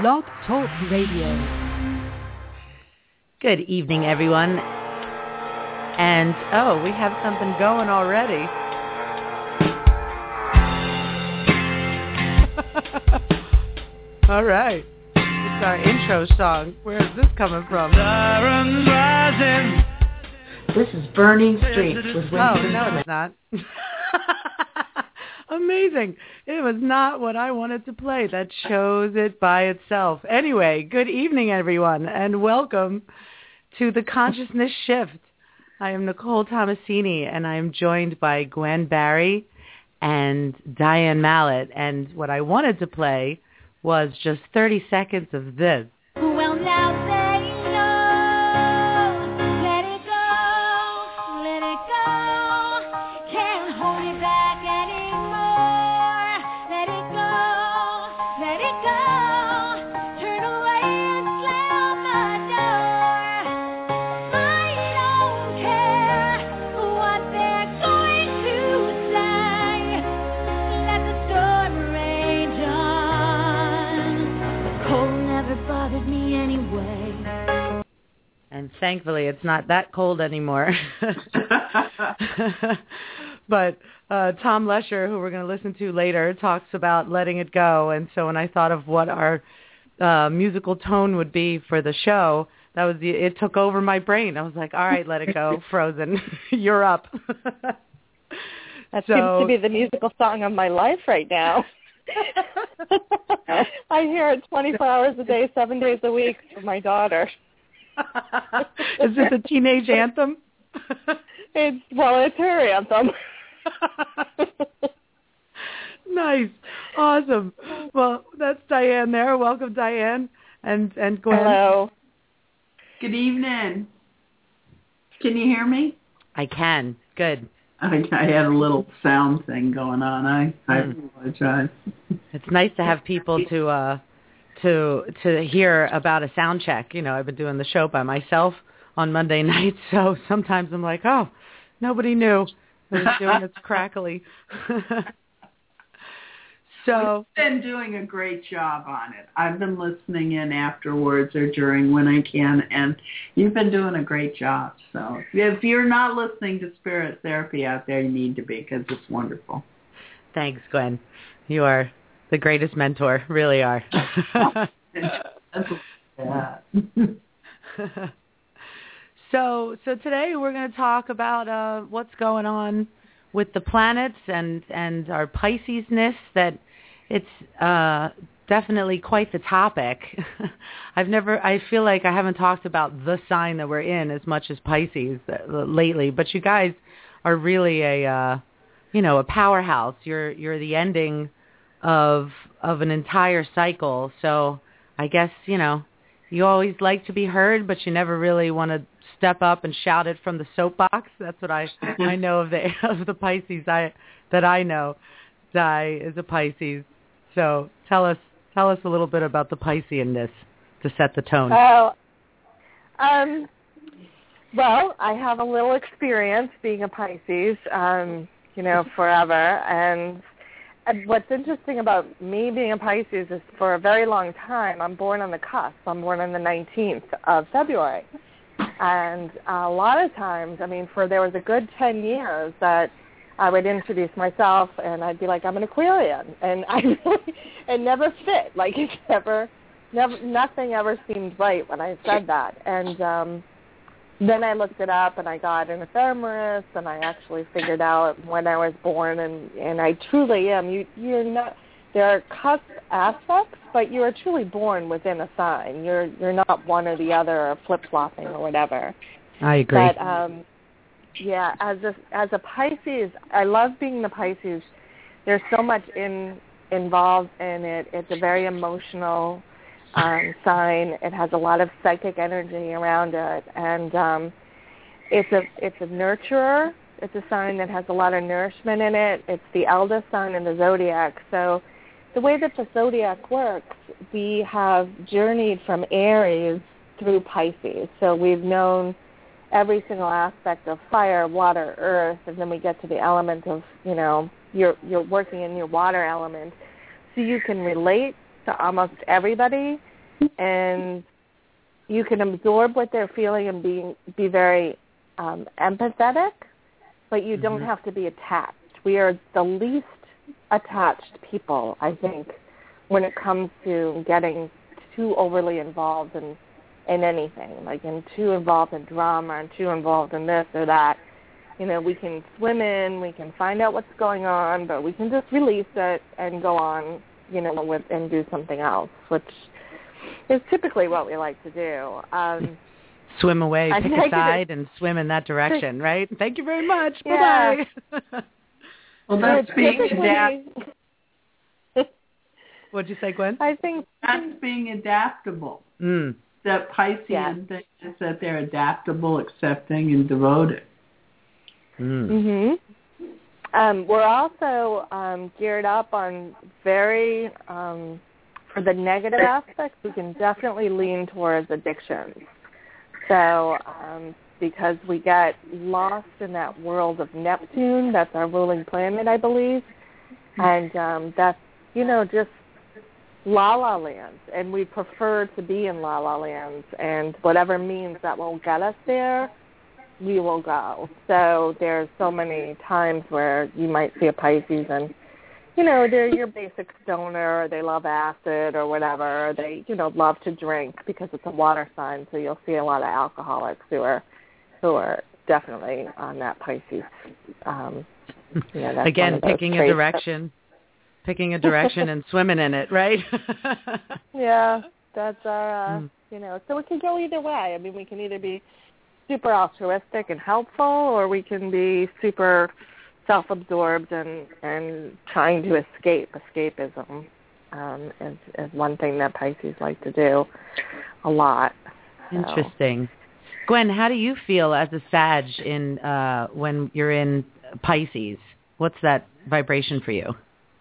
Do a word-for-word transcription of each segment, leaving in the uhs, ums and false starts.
Blog Talk Radio. Good evening, everyone. And, oh, we have something going already. All right. It's our intro song. Where is this coming from? Sirens rising. This is Burning Streets with Winston Oh, no, Smith. it's not. Amazing. It was not what I wanted to play. That shows it by itself. Anyway, good evening, everyone, and welcome to The Consciousness Shift. I am Nicole Tomasini, and I am joined by Gwen Barry and Diane Mallett. And what I wanted to play was just thirty seconds of this. Well, now say no, let it go, let it go, can't hold it back anymore, let it go, let it go, turn away and slam the door, I don't care what they're going to say, let the storm rage on, the cold never bothered me anyway. And thankfully, it's not that cold anymore. But uh, Tom Lesher, who we're going to listen to later, talks about letting it go. And so when I thought of what our uh, musical tone would be for the show, that was the, it took over my brain. I was like, all right, let it go, Frozen. You're up. That So- seems to be the musical song of my life right now. I hear it twenty-four hours a day, seven days a week from my daughter. Is this a teenage anthem? It's, well, it's her anthem. Nice. Awesome. Well, that's Diane there. Welcome, Diane. And, and Gwen. Hello. Good evening. Can you hear me? I can. Good. I, I had a little sound thing going on. I, I Mm. apologize. It's nice to have people to uh, to to hear about a sound check. You know, I've been doing the show by myself on Monday nights, so sometimes I'm like, oh, nobody knew I was doing this crackly. So, You've been doing a great job on it. I've been listening in afterwards or during when I can, and you've been doing a great job. So if you're not listening to Spirit Therapy out there, you need to be because it's wonderful. thanks, Gwen. You are the greatest mentor, really are. Yeah. So, so today we're going to talk about uh, what's going on with the planets and, and our Pisces-ness. That it's uh, definitely quite the topic. I've never, I feel like I haven't talked about the sign that we're in as much as Pisces uh, lately. But you guys are really a, uh, you know, a powerhouse. You're you're the ending of of an entire cycle. So I guess, you know, you always like to be heard, but you never really want to step up and shout it from the soapbox. That's what I I know of the of the Pisces I that I know. Di is a Pisces. So tell us tell us a little bit about the Piscean-ness to set the tone. Oh, um, well, I have a little experience being a Pisces, um, you know, forever. And, and what's interesting about me being a Pisces is for a very long time, I'm born on the cusp. I'm born on the nineteenth of February. And a lot of times, I mean, for there was a good ten years that I would introduce myself and I'd be like, I'm an Aquarian. And I really, it never fit. Like it never, never, nothing ever seemed right when I said that. And um, then I looked it up and I got an ephemeris and I actually figured out when I was born. And, and I truly am. You, you're not, there are cusp aspects, but you are truly born within a sign. You're, you're not one or the other or flip-flopping or whatever. I agree. But, um, yeah, as a as a Pisces, I love being the Pisces. There's so much in involved in it. It's a very emotional um, sign. It has a lot of psychic energy around it, and um, it's a it's a nurturer. It's a sign that has a lot of nourishment in it. It's the eldest sign in the zodiac. So the way that the zodiac works, we have journeyed from Aries through Pisces. So we've known every single aspect of fire, water, earth, and then we get to the element of, you know, you're you're working in your water element. So you can relate to almost everybody, and you can absorb what they're feeling and be be very um, empathetic, but you don't Mm-hmm. have to be attached. We are the least attached people, I think, when it comes to getting too overly involved in, in anything, like and too involved in drama and too involved in this or that. You know, we can swim in, we can find out what's going on, but we can just release it and go on, you know, with and do something else, which is typically what we like to do. Um, Swim away, I pick think a it side, and swim in that direction, right? Thank you very much. Yeah. Bye-bye. Well, that's being typically, adapt. What'd you say, Gwen? I think That's being adaptable. Mm. That Piscean Yeah. thing is that they're adaptable, accepting, and devoted. Mm. hmm Um, we're also um, geared up on very, um, for the negative aspects, we can definitely lean towards addictions. So um, because we get lost in that world of Neptune, that's our ruling planet, I believe, and um, that's, you know, just la-la lands, and we prefer to be in la-la lands, and whatever means that will get us there, we will go. So there's so many times where you might see a Pisces and, you know, they're your basic stoner, or they love acid or whatever, or they, you know, love to drink because it's a water sign, so you'll see a lot of alcoholics who are who are definitely on that Pisces. Um, you know, that's Again, one of those picking a traits. direction. Picking a direction and swimming in it, right? Yeah, that's our, uh, Mm. you know, so it can go either way. I mean, we can either be super altruistic and helpful, or we can be super self-absorbed and, and trying to escape. Escapism um, is, is one thing that Pisces like to do a lot. So. Interesting. Gwen, how do you feel as a Sag in uh, when you're in Pisces? What's that vibration for you?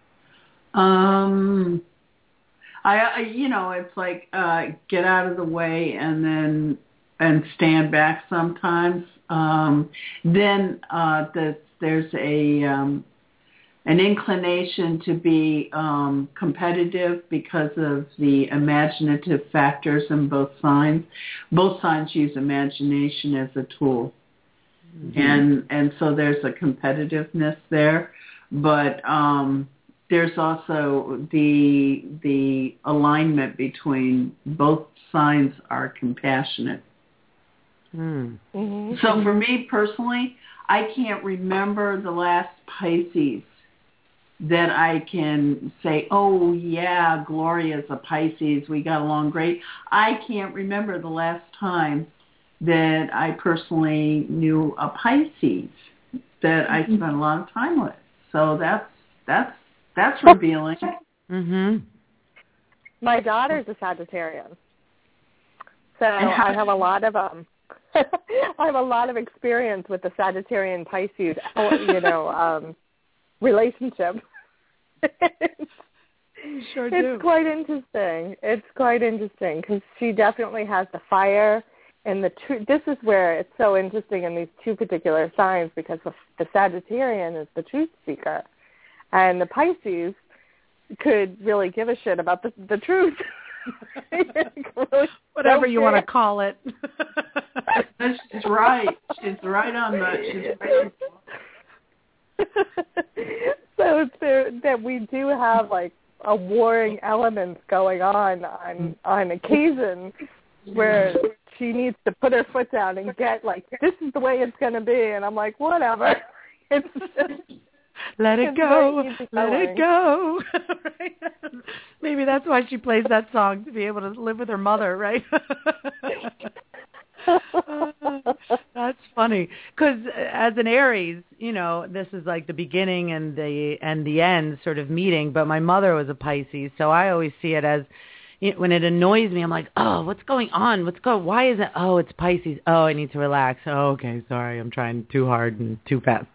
Um, I, I, you know, it's like uh, get out of the way and then and stand back sometimes. Um, then uh, the, there's a um, an inclination to be um, competitive because of the imaginative factors in both signs. Both signs use imagination as a tool, mm-hmm. and and so there's a competitiveness there, but. Um, There's also the the alignment between both signs are compassionate. Mm. Mm-hmm. So for me personally, I can't remember the last Pisces that I can say, oh yeah, Gloria's a Pisces, we got along great. I can't remember the last time that I personally knew a Pisces that I spent a lot of time with. So that's that's That's revealing. Mm-hmm. My daughter's a Sagittarian, so I have a lot of um, I have a lot of experience with the Sagittarian Pisces, you know, um, relationship. Sure do. It's quite interesting. It's quite interesting because she definitely has the fire and the truth. This is where it's so interesting in these two particular signs because the, the Sagittarian is the truth seeker. And the Pisces could really give a shit about the, the truth. really Whatever you want to call it. She's right. She's right on the. She's right on So it's there, that we do have like a warring element going on on on occasion where she needs to put her foot down and get like, this is the way it's going to be, and I'm like, whatever. It's just. Let it It's go. very Let it go. Right? Maybe that's why she plays that song, to be able to live with her mother, right? uh, that's funny. Because as an Aries, you know, this is like the beginning and the and the end sort of meeting. But my mother was a Pisces, so I always see it as, you know, when it annoys me, I'm like, oh, what's going on? What's going? Why is it? Oh, it's Pisces. Oh, I need to relax. Oh, okay, sorry, I'm trying too hard and too fast.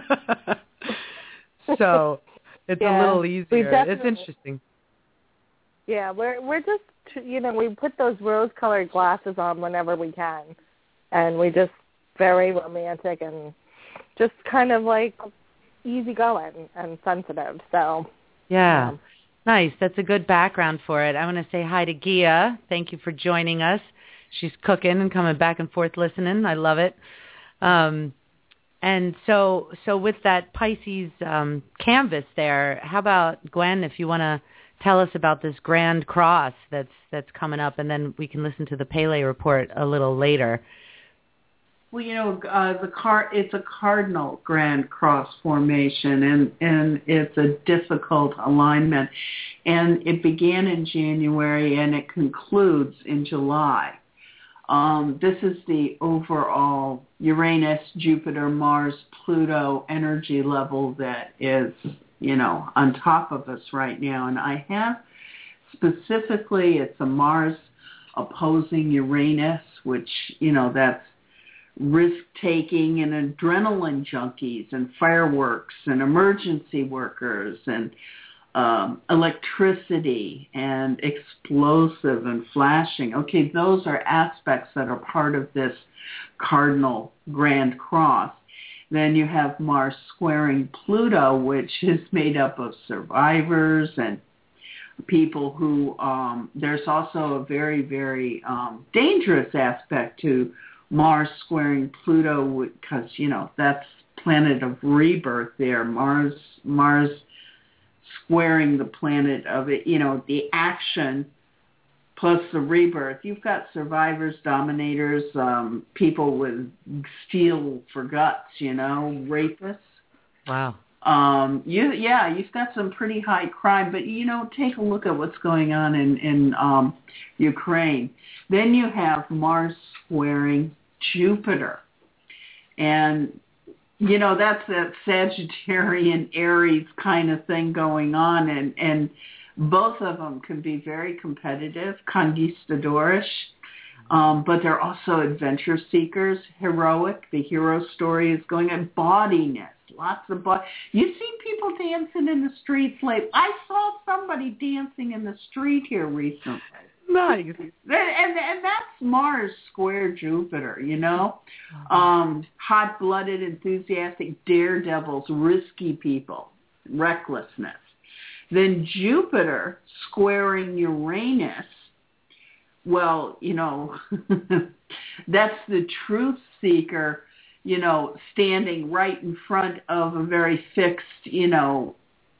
So it's yeah, a little easier. It's interesting. Yeah, we're we're just, you know, we put those rose-colored glasses on whenever we can, and we just very romantic and just kind of like easygoing and sensitive. So yeah, um, Nice. That's a good background for it. I want to say hi to Gia. Thank you for joining us. She's cooking and coming back and forth listening. I love it. Um, and so so with that Pisces um, canvas there, how about, Gwen, if you want to tell us about this Grand Cross that's that's coming up, and then we can listen to the Pele report a little later. Well, you know, uh, the car it's a cardinal Grand Cross formation, and, and it's a difficult alignment. And it began in January, and it concludes in July. Um, this is the overall Uranus, Jupiter, Mars, Pluto energy level that is, you know, on top of us right now. And I have specifically, it's a Mars opposing Uranus, which, you know, that's risk-taking and adrenaline junkies and fireworks and emergency workers and um, electricity and explosive and flashing. Okay, those are aspects that are part of this cardinal Grand Cross. Then you have Mars squaring Pluto, which is made up of survivors and people who, um, there's also a very, very um, dangerous aspect to Mars squaring Pluto, because, you know, that's planet of rebirth there. Mars Mars squaring the planet of it, you know, the action plus the rebirth. You've got survivors, dominators, um, people with steel for guts, you know, rapists. Wow. Um, you, yeah, you've got some pretty high crime, but, you know, take a look at what's going on in, in um, Ukraine. Then you have Mars squaring Jupiter. And, you know, that's that Sagittarian Aries kind of thing going on. And, and both of them can be very competitive, conquistadorish, um, but they're also adventure seekers, heroic. The hero story is going on, bodiness. Lots of body. You've seen people dancing in the streets late. I saw somebody dancing in the street here recently. Nice. And, and that's Mars square Jupiter, you know. Um, hot-blooded, enthusiastic daredevils, risky people, recklessness. Then Jupiter squaring Uranus, well, you know, that's the truth seeker, you know, standing right in front of a very fixed, you know,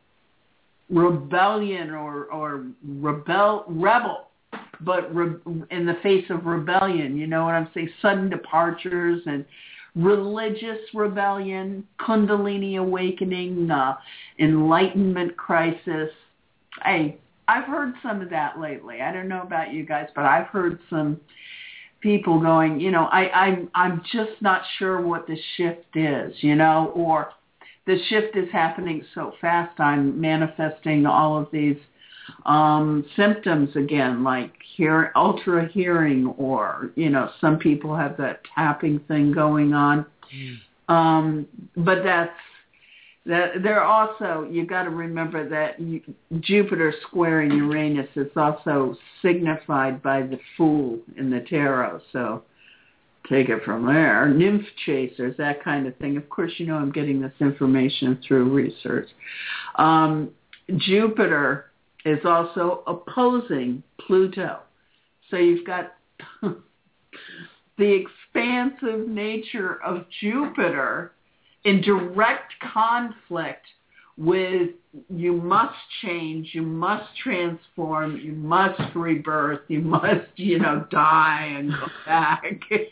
rebellion or, or rebel, rebel, but re, in the face of rebellion, you know what I'm saying? Sudden departures and religious rebellion, Kundalini awakening, uh, enlightenment crisis. Hey, I've heard some of that lately. I don't know about you guys, but I've heard some people going, you know, I, I'm, I'm just not sure what the shift is, you know, or the shift is happening so fast, I'm manifesting all of these um, symptoms again, like hear, ultra hearing, or, you know, some people have that tapping thing going on. Mm. Um, but that's, that they're also, you got to remember that Jupiter squaring Uranus is also signified by the Fool in the tarot. So take it from there. Nymph chasers, that kind of thing. Of course, you know I'm getting this information through research. Um, Jupiter is also opposing Pluto. So you've got the expansive nature of Jupiter in direct conflict with you must change, you must transform, you must rebirth, you must, you know, die and go back.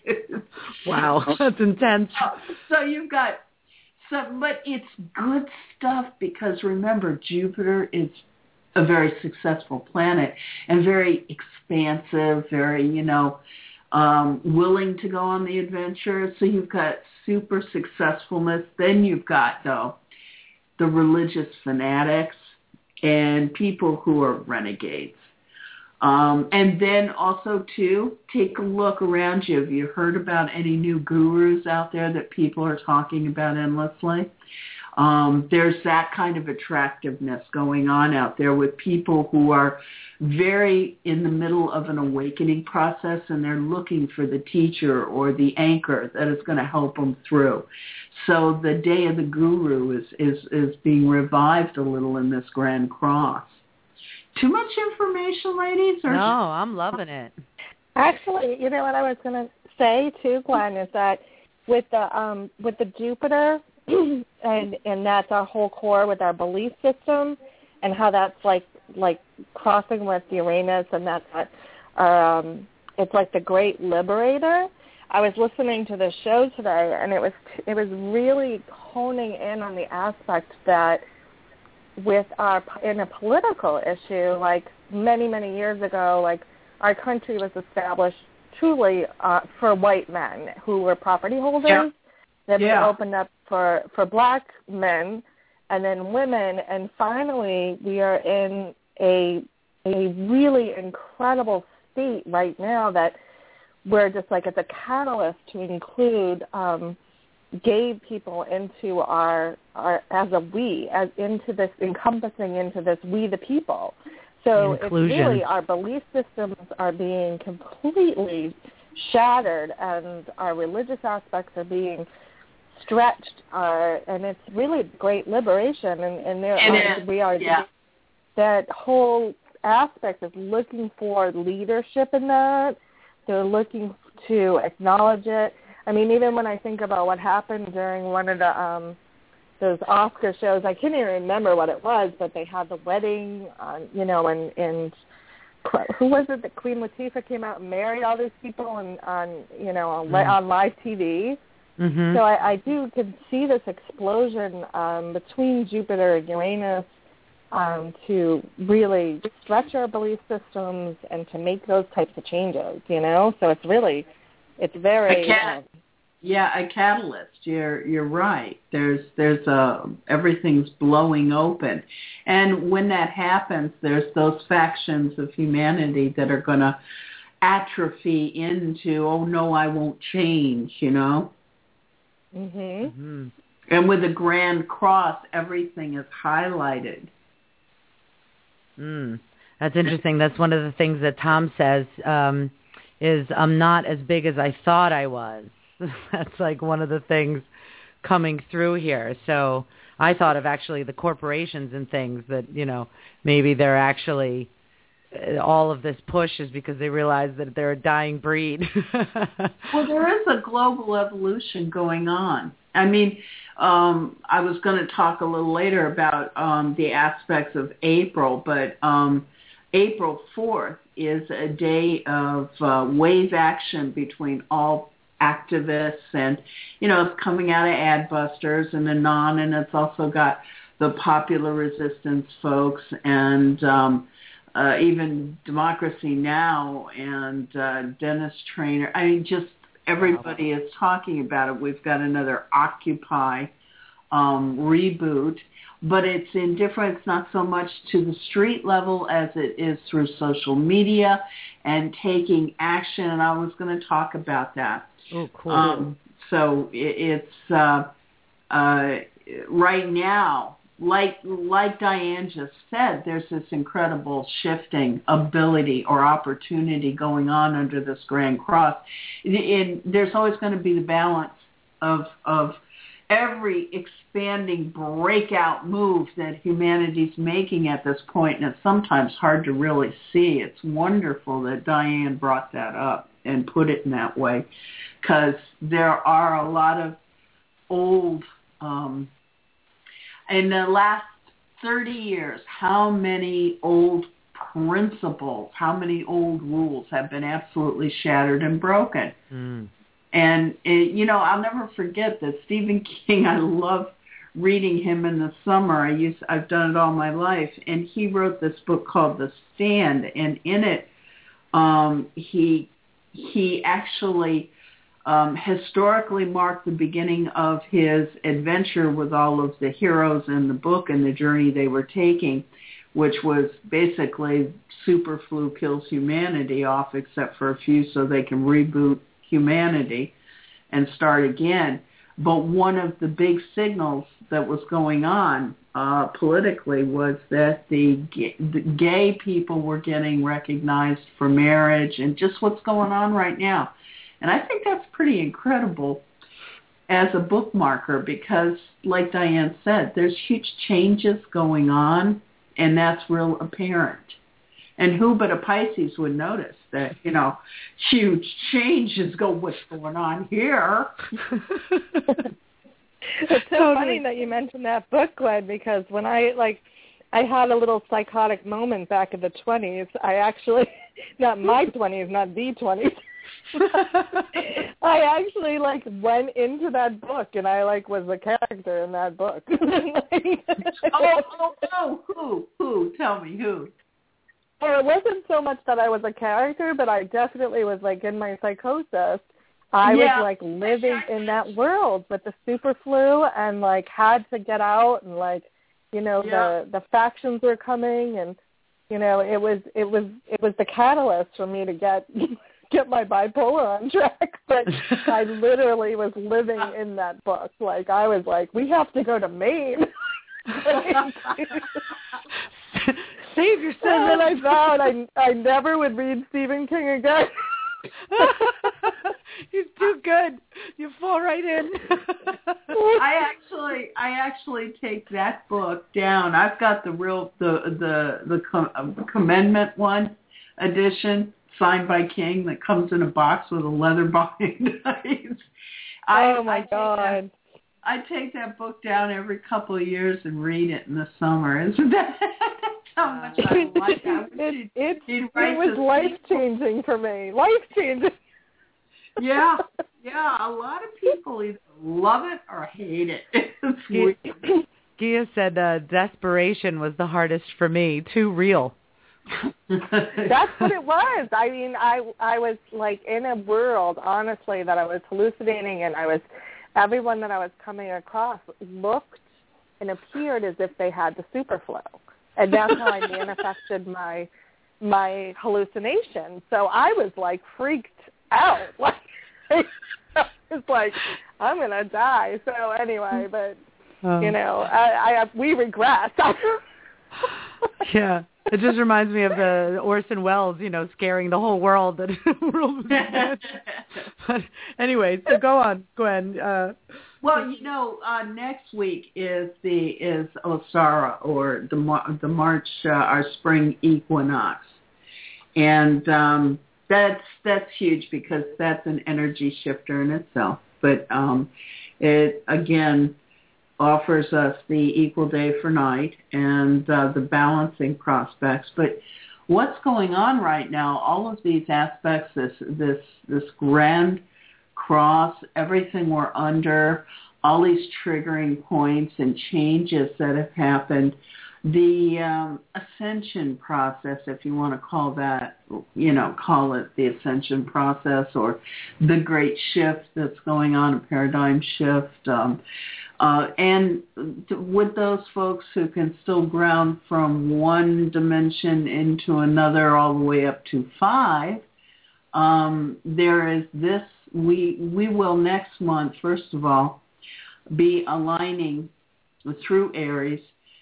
Wow, that's intense. So you've got some, but it's good stuff because remember, Jupiter is a very successful planet and very expansive, very, you know, um, willing to go on the adventure. So you've got super successfulness. Then you've got, though, the religious fanatics and people who are renegades. Um, and then also, too, take a look around you. Have you heard about any new gurus out there that people are talking about endlessly? Um, there's that kind of attractiveness going on out there with people who are very in the middle of an awakening process, and they're looking for the teacher or the anchor that is going to help them through. So the day of the guru is, is, is being revived a little in this Grand Cross. Too much information, ladies? Or No, I'm loving it. Actually, you know what I was going to say too, Glenn, is that with the um, with the Jupiter, and and that's our whole core with our belief system, and how that's like like crossing with Uranus, and that's what, um, it's like the great liberator. I was listening to the show today, and it was it was really honing in on the aspect that with our in a political issue, like many many years ago, like our country was established truly uh, for white men who were property holders. Yeah. Then yeah. we opened up for for black men, and then women, and finally we are in a a really incredible state right now that we're just like it's a catalyst to include um, gay people into our, our as a we, as into this encompassing into this we the people. So Inclusion. It's really our belief systems are being completely shattered, and our religious aspects are being stretched, uh, and it's really great liberation. And, and there It are, is. we are Yeah. that whole aspect of looking for leadership in that. They're looking to acknowledge it. I mean, even when I think about what happened during one of the um, those Oscar shows, I can't even remember what it was, but they had the wedding, on, you know, and and who was it that Queen Latifah came out and married all these people on, on you know, on, mm. on live T V. Mm-hmm. So I, I do can see this explosion um, between Jupiter and Uranus um, to really stretch our belief systems and to make those types of changes, you know? So it's really, it's very... A cat- um, yeah, a catalyst. You're you're right. There's there's a everything's blowing open, and when that happens, there's those factions of humanity that are going to atrophy into, oh no, I won't change, you know. Mhm. Mm-hmm. And with the Grand Cross, everything is highlighted. Mm. That's interesting. That's one of the things that Tom says um, is I'm not as big as I thought I was. That's like one of the things coming through here. So I thought of actually the corporations and things that, you know, maybe they're actually, all of this push is because they realize that they're a dying breed. Well, there is a global evolution going on. I mean, um, I was going to talk a little later about um, the aspects of April, but um, April fourth is a day of uh, wave action between all activists, and, you know, it's coming out of Adbusters and Anon, and it's also got the Popular Resistance folks and um, uh, even Democracy Now! And uh, Dennis Trainer. I mean, just everybody wow. is talking about it. We've got another Occupy um, reboot, but it's indifferent. It's not so much to the street level as it is through social media and taking action, and I was going to talk about that. Oh, cool. Um, so it, it's uh, uh, right now, like like Diane just said, there's this incredible shifting ability or opportunity going on under this Grand Cross. In, in, there's always going to be the balance of of every expanding breakout move that humanity's making at this point, and it's sometimes hard to really see. It's wonderful that Diane brought that up and put it in that way, because there are a lot of old, um, in the last thirty years, how many old principles, how many old rules have been absolutely shattered and broken. Mm. And, it, you know, I'll never forget that Stephen King, I love reading him in the summer. I used, I've done it all my life. And he wrote this book called The Stand. And in it, um, he he actually um, historically marked the beginning of his adventure with all of the heroes in the book and the journey they were taking, which was basically super flu kills humanity off except for a few so they can reboot humanity and start again. But one of the big signals that was going on uh, politically was that the, g- the gay people were getting recognized for marriage and just what's going on right now. And I think that's pretty incredible as a bookmarker because, like Diane said, there's huge changes going on, and that's real apparent. And who but a Pisces would notice that, you know, huge changes go, what's going on here? It's so totally. funny that you mentioned that book, Glenn, because when I, like, I had a little psychotic moment back in the twenties. I actually, not my twenties, not the twenties. I actually, like, went into that book, and I, like, was a character in that book. oh, oh, oh, who, who? Tell me, who? Well, it wasn't so much that I was a character, but I definitely was, like, in my psychosis. I yeah. was, like, living in that world with the super flu and, like, had to get out and, like, you know, yeah. the, the factions were coming and, you know, it was it was it was the catalyst for me to get get my bipolar on track. But I literally was living in that book. Like, I was like, we have to go to Maine. Save yourself. And then I vowed I, I never would read Stephen King again. He's too good. You fall right in. I actually, I actually take that book down. I've got the real, the the the com- Commandment one edition signed by King that comes in a box with a leather bind. Oh my I God. That, I take that book down every couple of years and read it in the summer. Isn't that? How much I like that. It, it, it was life-changing for me. Life-changing. Yeah, yeah. A lot of people either love it or hate it. It's weird. Gia said uh, desperation was the hardest for me. Too real. That's what it was. I mean, I I was like in a world, honestly, that I was hallucinating, and I was everyone that I was coming across looked and appeared as if they had the super flu. And that's how I manifested my my hallucination. So I was like freaked out. Like it's like I'm gonna die. So anyway, but um, you know, I, I we regress. Yeah, it just reminds me of the Orson Welles, you know, scaring the whole world. That world but anyway, so go on, Gwen. Uh, Well, you know, uh, next week is the is Osara, or the the March uh, our spring equinox, and um, that's that's huge because that's an energy shifter in itself. But um, it again offers us the equal day for night and uh, the balancing prospects. But what's going on right now? All of these aspects, this this this grand cross, everything we're under, all these triggering points and changes that have happened, the um, ascension process, if you want to call that, you know, call it the ascension process or the great shift that's going on, a paradigm shift. Um, uh, and with those folks who can still ground from one dimension into another all the way up to five, um, there is this, we we will next month, first of all, be aligning through Aries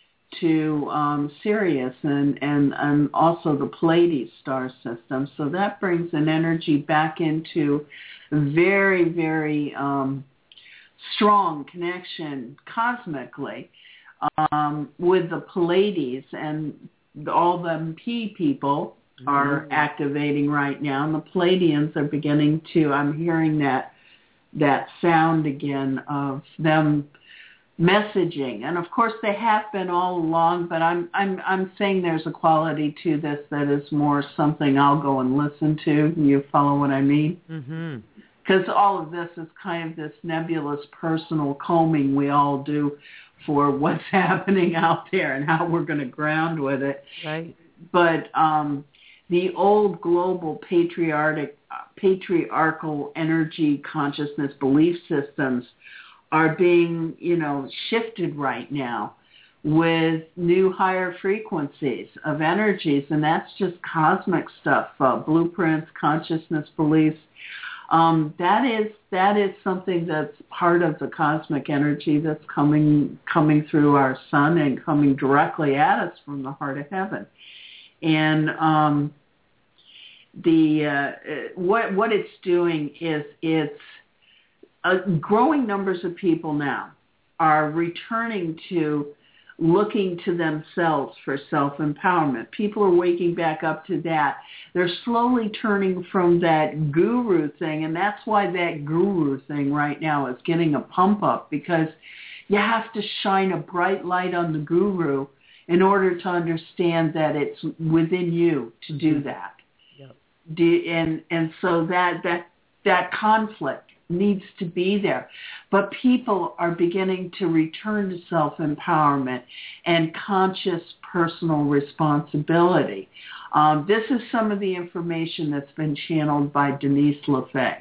to um, Sirius and, and, and also the Pleiades star system. So that brings an energy back into very, very um, strong connection cosmically um, with the Pleiades, and all the P people are mm-hmm. activating right now, and the Pleiadians are beginning to, I'm hearing that that sound again of them messaging. And of course they have been all along, but I'm I'm I'm saying there's a quality to this that is more something I'll go and listen to. You follow what I mean? Mm-hmm. Because all of this is kind of this nebulous personal combing we all do for what's happening out there and how we're going to ground with it. Right. But um, the old global patriarchic, patriarchal energy, consciousness, belief systems are being, you know, shifted right now with new higher frequencies of energies, and that's just cosmic stuff, uh, blueprints, consciousness, beliefs. Um, that is that is something that's part of the cosmic energy that's coming coming through our sun and coming directly at us from the heart of heaven. And um, the uh, what what it's doing is it's uh, growing numbers of people now are returning to looking to themselves for self-empowerment. People are waking back up to that. They're slowly turning from that guru thing, and that's why that guru thing right now is getting a pump up, because you have to shine a bright light on the guru in order to understand that it's within you to do that. Yep. Do, and and so that that that conflict needs to be there. But people are beginning to return to self-empowerment and conscious personal responsibility. Um, this is some of the information that's been channeled by Denise LaFay.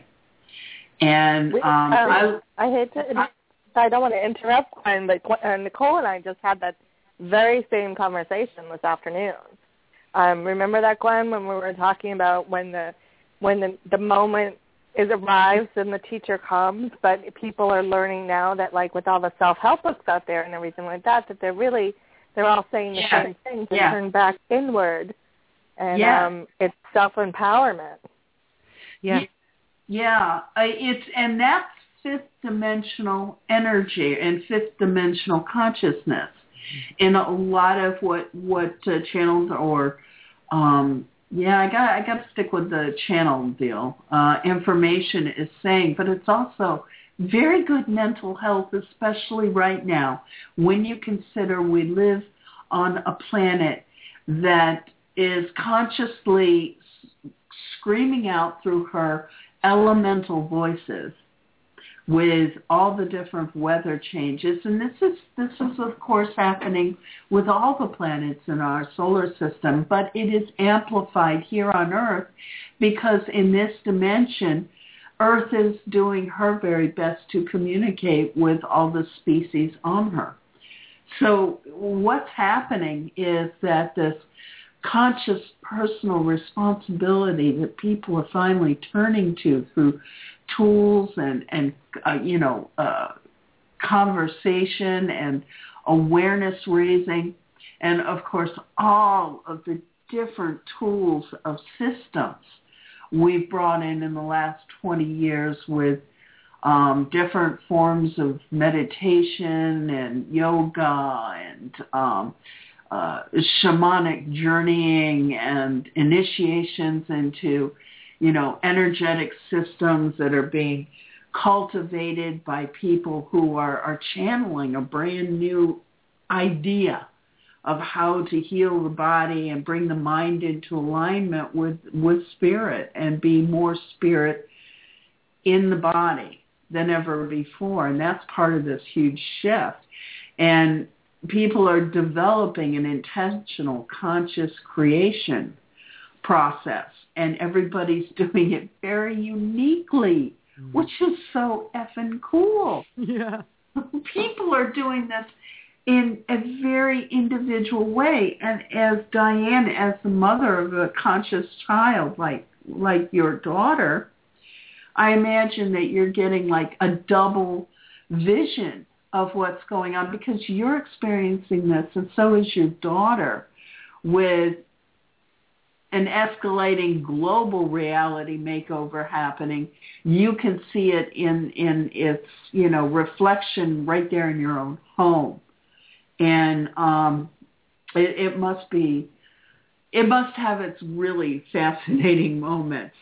And um, um, I, I hate to, I don't want to interrupt Gwen, but uh, Nicole and I just had that very same conversation this afternoon. Um, remember that, Gwen, when we were talking about when the when the, the moment is arrives and the teacher comes, but people are learning now that, like, with all the self-help books out there and everything like that, that they're really, they're all saying the yeah. same thing, to yeah. turn back inward, and yeah. um, it's self-empowerment. Yeah. Yeah, it's, and that's fifth dimensional energy and fifth dimensional consciousness. In a lot of what, what uh, channels or, um, Yeah, I got I got to stick with the channel deal. Uh, information is saying, but it's also very good mental health, especially right now, when you consider we live on a planet that is consciously screaming out through her elemental voices with all the different weather changes. And this is, this is, of course, happening with all the planets in our solar system, but it is amplified here on Earth because in this dimension, Earth is doing her very best to communicate with all the species on her. So what's happening is that this conscious personal responsibility that people are finally turning to through tools and, and uh, you know, uh, conversation and awareness raising, and, of course, all of the different tools of systems we've brought in in the last twenty years with um, different forms of meditation and yoga and um, uh, shamanic journeying and initiations into, you know, energetic systems that are being cultivated by people who are, are channeling a brand new idea of how to heal the body and bring the mind into alignment with, with spirit and be more spirit in the body than ever before. And that's part of this huge shift. And people are developing an intentional conscious creation process, and everybody's doing it very uniquely, mm. which is so effing cool. Yeah. People are doing this in a very individual way. And as Diane, as the mother of a conscious child like like your daughter, I imagine that you're getting like a double vision of what's going on because you're experiencing this, and so is your daughter, with an escalating global reality makeover happening. You can see it in, in its, you know, reflection right there in your own home. And um, it, it must be, it must have its really fascinating moments.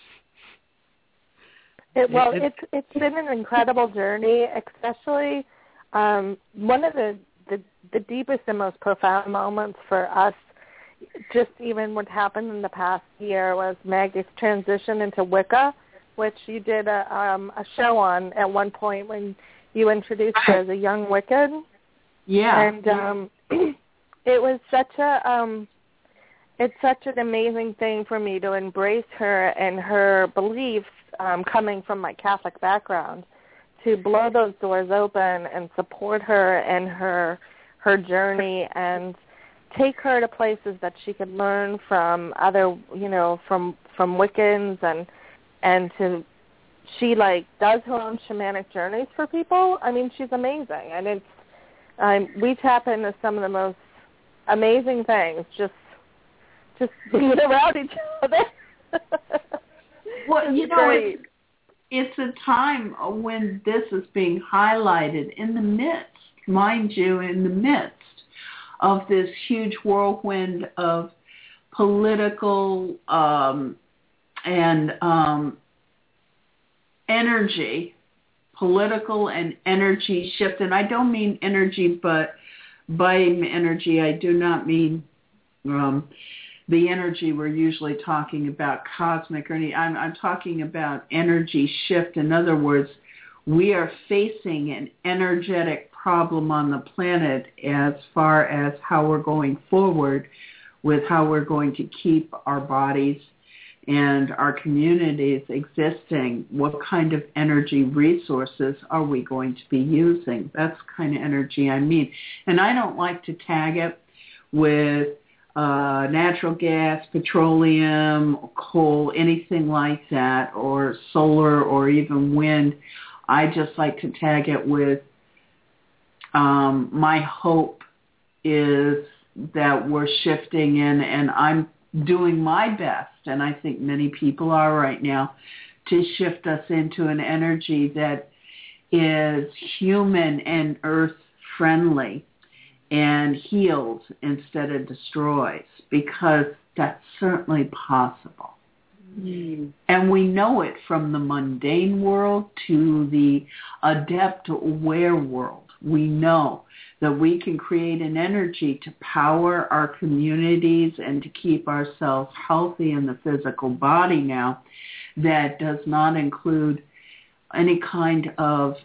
It, well, it's it's been an incredible journey, especially um, one of the, the, the deepest and most profound moments for us, just even what happened in the past year, was Maggie's transition into Wicca, which you did a, um, a show on at one point when you introduced her as a young Wiccan. Yeah. And um, it was such a, um, it's such an amazing thing for me to embrace her and her beliefs, um, coming from my Catholic background, to blow those doors open and support her and her her journey and take her to places that she could learn from other, you know, from from Wiccans, and and to she like does her own shamanic journeys for people. I mean, she's amazing, and it's um, we tap into some of the most amazing things just just being around each other. Well, you know, it's, it's a time when this is being highlighted in the midst, mind you, in the midst of this huge whirlwind of political um, and um, energy, political and energy shift. And I don't mean energy, but by energy, I do not mean um, the energy we're usually talking about, cosmic or any. I'm, I'm talking about energy shift. In other words, we are facing an energetic problem on the planet as far as how we're going forward with how we're going to keep our bodies and our communities existing. What kind of energy resources are we going to be using? That's the kind of energy I mean. And I don't like to tag it with uh, natural gas, petroleum, coal, anything like that, or solar or even wind. I just like to tag it with um, my hope is that we're shifting in, and I'm doing my best, and I think many people are right now, to shift us into an energy that is human and earth-friendly and heals instead of destroys, because that's certainly possible. Mm. And we know it from the mundane world to the adept aware world. We know that we can create an energy to power our communities and to keep ourselves healthy in the physical body now that does not include any kind of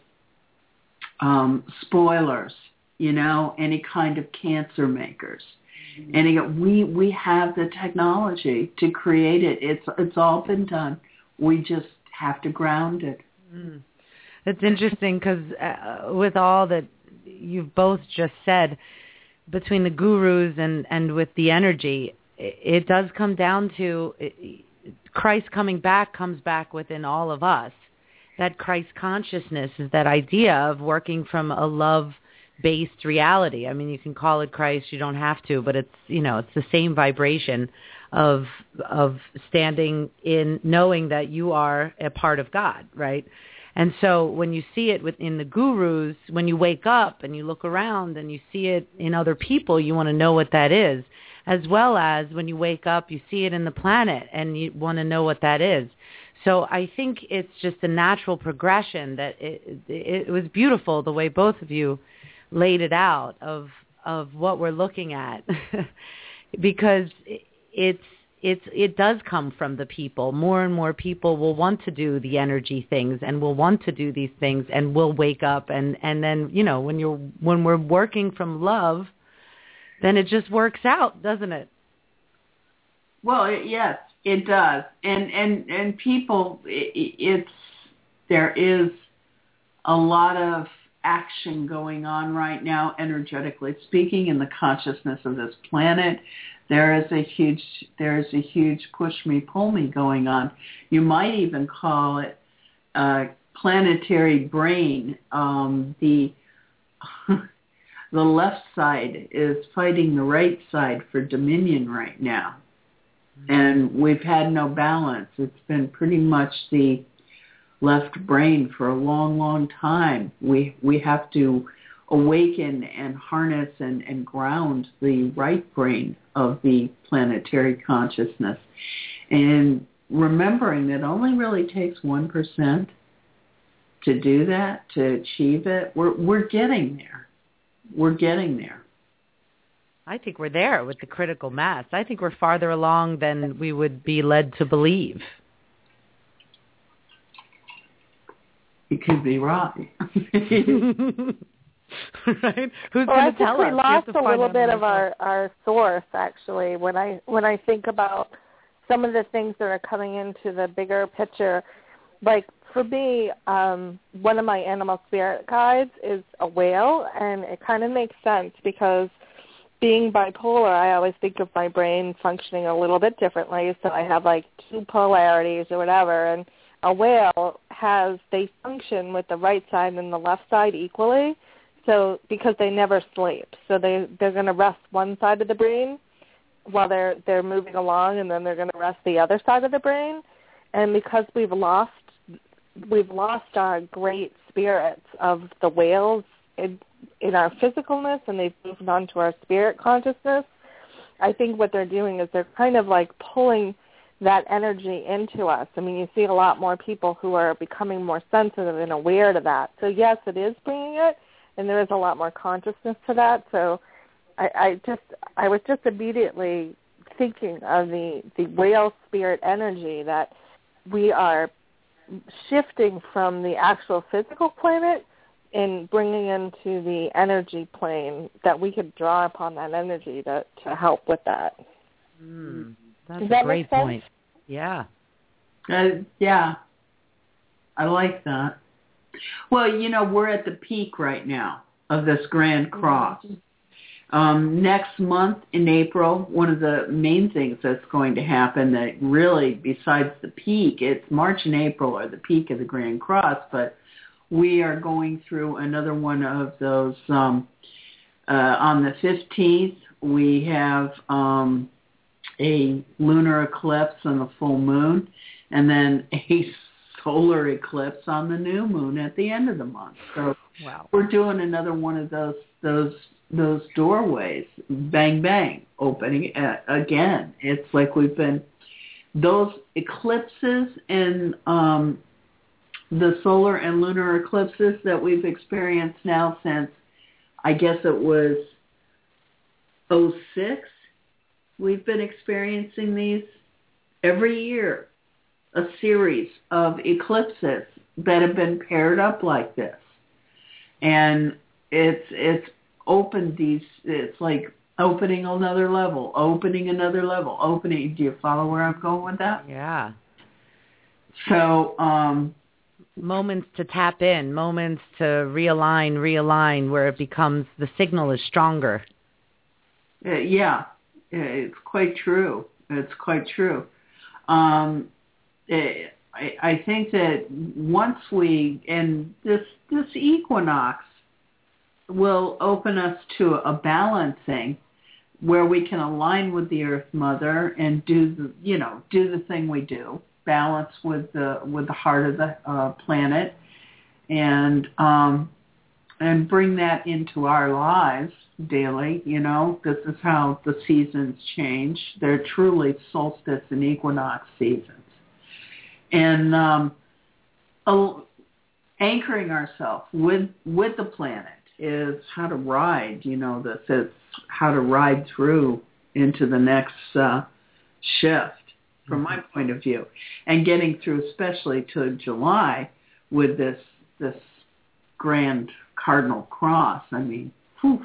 um, spoilers, you know, any kind of cancer makers. Mm-hmm. And again, we, we have the technology to create it. It's, it's all been done. We just have to ground it. Mm. It's interesting because uh, with all that you've both just said, between the gurus and, and with the energy, it, it does come down to it, Christ coming back comes back within all of us. That Christ consciousness is that idea of working from a love-based reality. I mean, you can call it Christ, you don't have to, but it's, you know, it's the same vibration of of standing in knowing that you are a part of God, right? And so when you see it within the gurus, when you wake up and you look around and you see it in other people, you want to know what that is. As well as when you wake up, you see it in the planet and you want to know what that is. So I think it's just a natural progression that it, it, it was beautiful the way both of you laid it out of of what we're looking at because it's It's, it does come from the people. More and more people will want to do the energy things and will want to do these things and will wake up. And, and then, you know, when you're, when we're working from love, then it just works out, doesn't it? Well, it, yes, it does. And, and, and people, it, it's, there is a lot of action going on right now, energetically speaking, in the consciousness of this planet. There is a huge, there is a huge push me, pull me going on. You might even call it uh, planetary brain. Um, the the left side is fighting the right side for dominion right now, mm-hmm. and we've had no balance. It's been pretty much the left brain for a long, long time. We we have to awaken and harness and, and ground the right brain of the planetary consciousness. And remembering that it only really takes one percent to do that, to achieve it. We're we're getting there. We're getting there. I think we're there with the critical mass. I think we're farther along than we would be led to believe. You could be right. Right? Who's well, going to tell us? We lost we a little bit of our, our source, actually, when I when I think about some of the things that are coming into the bigger picture. Like, for me, um, one of my animal spirit guides is a whale, and it kind of makes sense because being bipolar, I always think of my brain functioning a little bit differently. So I have, like, two polarities or whatever, and a whale has, they function with the right side and the left side equally. So because they never sleep, so they they're going to rest one side of the brain while they're they're moving along, and then they're going to rest the other side of the brain. And because we've lost we've lost our great spirits of the whales, it, in our physicalness and they've moved on to our spirit consciousness, I think what they're doing is they're kind of like pulling that energy into us. I mean, you see a lot more people who are becoming more sensitive and aware to that. So yes, it is bringing it, and there is a lot more consciousness to that. So I, I just, I was just immediately thinking of the, the whale spirit energy, that we are shifting from the actual physical planet and bringing into the energy plane, that we could draw upon that energy to, to help with that. Mm, that's Does a that great make sense? point. Yeah. Uh, yeah, I like that. Well, you know, we're at the peak right now of this Grand Cross. Um, next month in April, one of the main things that's going to happen that really, besides the peak, it's March and April are the peak of the Grand Cross, but we are going through another one of those. Um, uh, on the fifteenth, we have um, a lunar eclipse on the full moon, and then a solar eclipse on the new moon at the end of the month. So Wow. we're doing another one of those those those doorways, bang bang, opening uh, again. It's like we've been those eclipses and um, the solar and lunar eclipses that we've experienced now since, I guess it was oh six. We've been experiencing these every year, a series of eclipses that have been paired up like this. And it's it's opened these, it's like opening another level, opening another level, opening. Do you follow where I'm going with that? Yeah. So, um, moments to tap in, moments to realign, realign, where it becomes, the signal is stronger. uh, yeah, it's quite true. It's quite true. Um, it, I, I think that once we, and this this equinox will open us to a balancing where we can align with the Earth Mother and do the, you know, do the thing we do, balance with the with the heart of the uh, planet, and um, and bring that into our lives daily. You know, this is how the seasons change. They're truly solstice and equinox seasons. And um, uh, anchoring ourselves with with the planet is how to ride, you know, this is how to ride through into the next uh, shift, from my point of view. And getting through, especially to July, with this this grand cardinal cross. I mean, whew.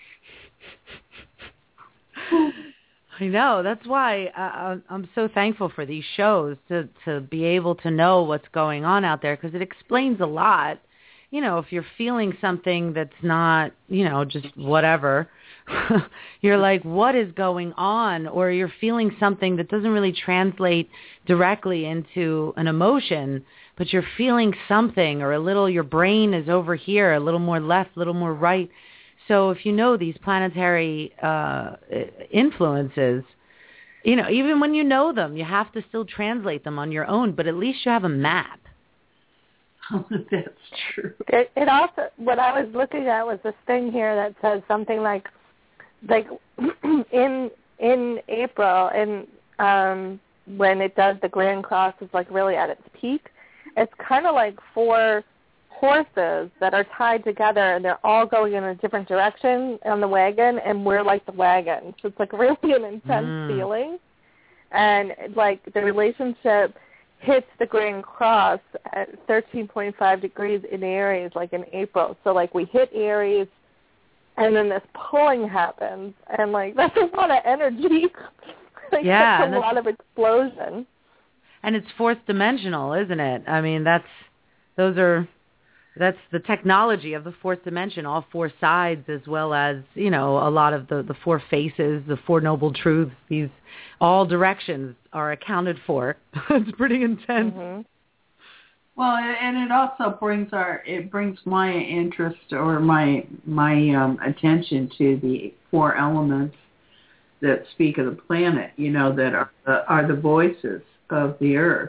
I know. That's why uh, I'm so thankful for these shows, to, to be able to know what's going on out there, because it explains a lot. You know, if you're feeling something that's not, you know, just whatever, you're like, what is going on? Or you're feeling something that doesn't really translate directly into an emotion, but you're feeling something, or a little, your brain is over here, a little more left, a little more right. So if you know these planetary uh, influences, you know, even when you know them, you have to still translate them on your own, but at least you have a map. That's true. It, it also, what I was looking at was this thing here that says something like, like in in April, and um, when it does, the Grand Cross is like really at its peak. It's kind of like four horses that are tied together, and they're all going in a different direction on the wagon, and we're like the wagon. So it's like really an intense mm. feeling, and like the relationship hits the Grand Cross at thirteen point five degrees in Aries, like in April. So like we hit Aries, and then this pulling happens, and like that's a lot of energy. Like, yeah, that's a lot of explosion. And it's fourth dimensional, isn't it? I mean, that's those are that's the technology of the fourth dimension, all four sides, as well as, you know, a lot of the, the four faces, the four noble truths. These all directions are accounted for. It's pretty intense. Mm-hmm. Well, and it also brings our it brings my interest or my my um, attention to the four elements that speak of the planet. You know, that are the, are the voices of the earth.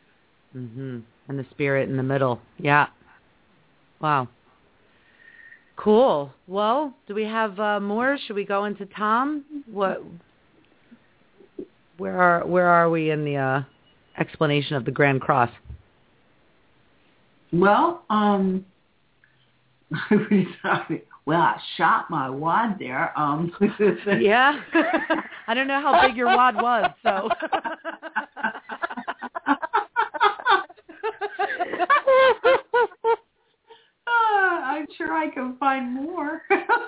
Mm-hmm. And the spirit in the middle. Yeah. Wow. Cool. Well, do we have uh, more? Should we go into Tom? What? Where are Where are we in the uh, explanation of the Grand Cross? Well, um, well, I shot my wad there. Um, yeah. I don't know how big your wad was, so. I'm sure I can find more.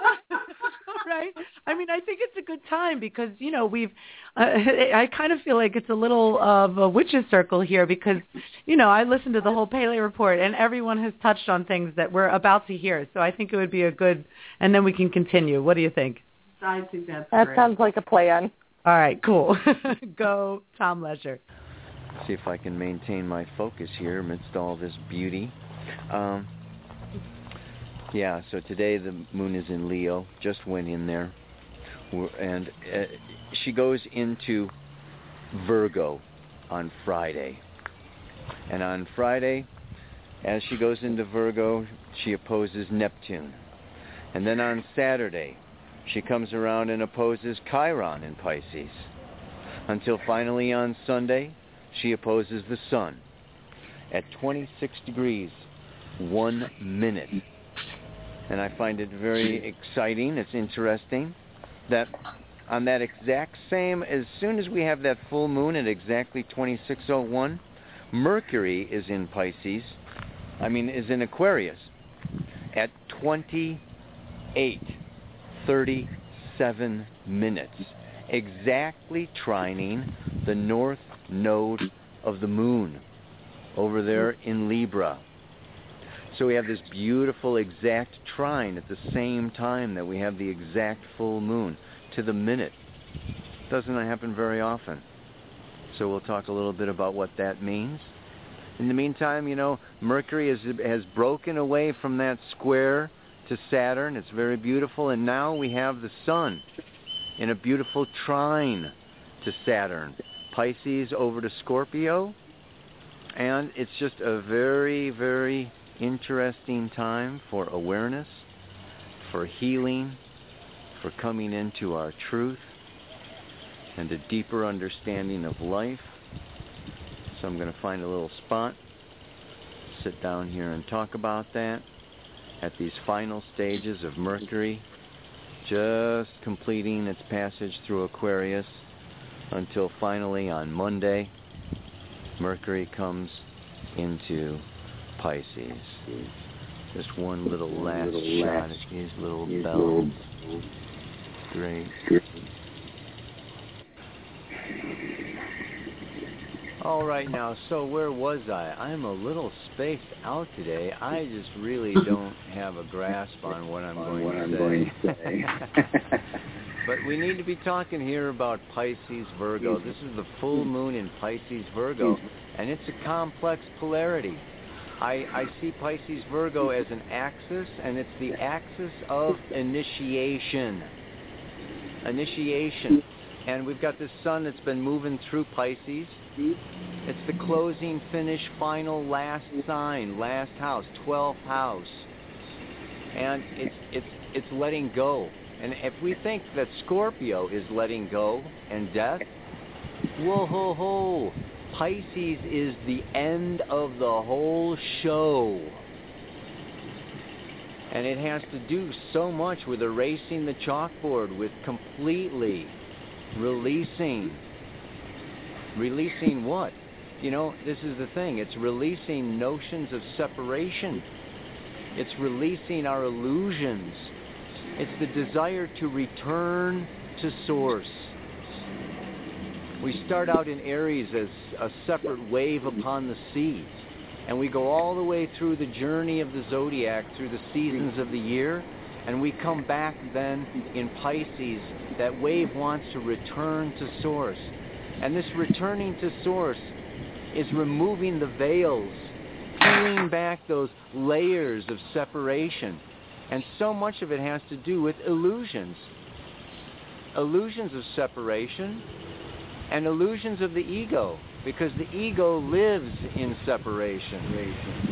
Right? I mean, I think it's a good time because, you know, we've, uh, I kind of feel like it's a little of a witch's circle here because, you know, I listened to the whole Pele report and everyone has touched on things that we're about to hear. So I think it would be a good, and then we can continue. What do you think? I think that's That great. sounds like a plan. All right, cool. Go, Tom Lesher. See if I can maintain my focus here amidst all this beauty. Um, yeah, so today the moon is in Leo, just went in there, and uh, she goes into Virgo on Friday. And on Friday, as she goes into Virgo, she opposes Neptune. And then on Saturday, she comes around and opposes Chiron in Pisces. Until finally on Sunday, she opposes the Sun at twenty-six degrees, one minute. And I find it very exciting. It's interesting that on that exact same, as soon as we have that full moon at exactly twenty-six oh one, Mercury is in Pisces, I mean, is in Aquarius at twenty-eight thirty-seven minutes, exactly trining the north node of the moon over there in Libra. So we have this beautiful exact trine at the same time that we have the exact full moon to the minute. Doesn't happen very often. So we'll talk a little bit about what that means. In the meantime, you know, Mercury has, has broken away from that square to Saturn. It's very beautiful. And now we have the Sun in a beautiful trine to Saturn. Pisces over to Scorpio. And it's just a very, very interesting time for awareness, for healing, for coming into our truth and a deeper understanding of life. So I'm going to find a little spot, sit down here and talk about that at these final stages of Mercury, just completing its passage through Aquarius until finally on Monday, Mercury comes into Pisces. Just one little last shot at these little bells. Great. All right now, so where was I? I'm a little spaced out today. I just really don't have a grasp on what I'm going what to I'm say. Going to say. But we need to be talking here about Pisces Virgo. This is the full moon in Pisces Virgo, and it's a complex polarity. I, I see Pisces Virgo as an axis, and it's the axis of initiation. Initiation. And we've got this sun that's been moving through Pisces. It's the closing, finish, final, last sign, last house, twelfth house. And it's it's it's letting go. And if we think that Scorpio is letting go and death, whoa ho ho, Pisces is the end of the whole show. And it has to do so much with erasing the chalkboard, with completely releasing. Releasing what? You know, this is the thing. It's releasing notions of separation. It's releasing our illusions. It's the desire to return to source. We start out in Aries as a separate wave upon the sea. And we go all the way through the journey of the zodiac, through the seasons of the year. And we come back then in Pisces. That wave wants to return to source. And this returning to source is removing the veils, peeling back those layers of separation. And so much of it has to do with illusions. Illusions of separation and illusions of the ego, because the ego lives in separation.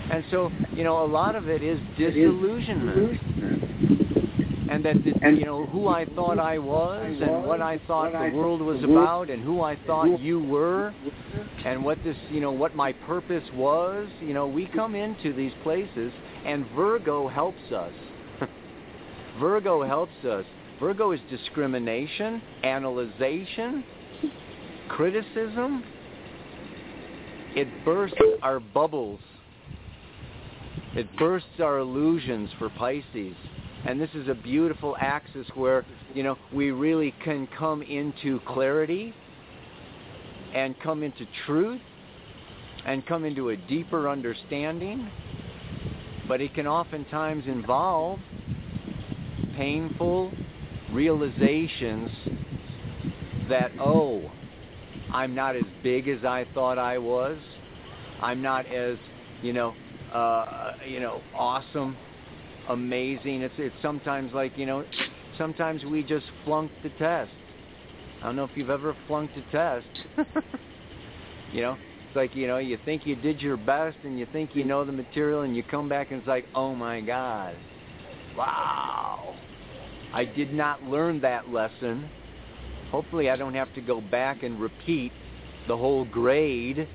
And so, you know, a lot of it is disillusionment. And that, the, you know, who I thought I was and what I thought the world was about and who I thought you were and what this, you know, what my purpose was. You know, we come into these places and Virgo helps us. Virgo helps us. Virgo is discrimination, analyzation, criticism. It bursts our bubbles. It bursts our illusions for Pisces. And this is a beautiful axis where, you know, we really can come into clarity and come into truth and come into a deeper understanding. But it can oftentimes involve painful realizations that, oh, I'm not as big as I thought I was. I'm not as, you know, uh, you know, awesome, amazing. It's it's sometimes like, you know, sometimes we just flunk the test. I don't know if you've ever flunked a test. You know, it's like, you know, you think you did your best and you think you know the material and you come back and it's like, oh my God, wow, I did not learn that lesson. Hopefully I don't have to go back and repeat the whole grade.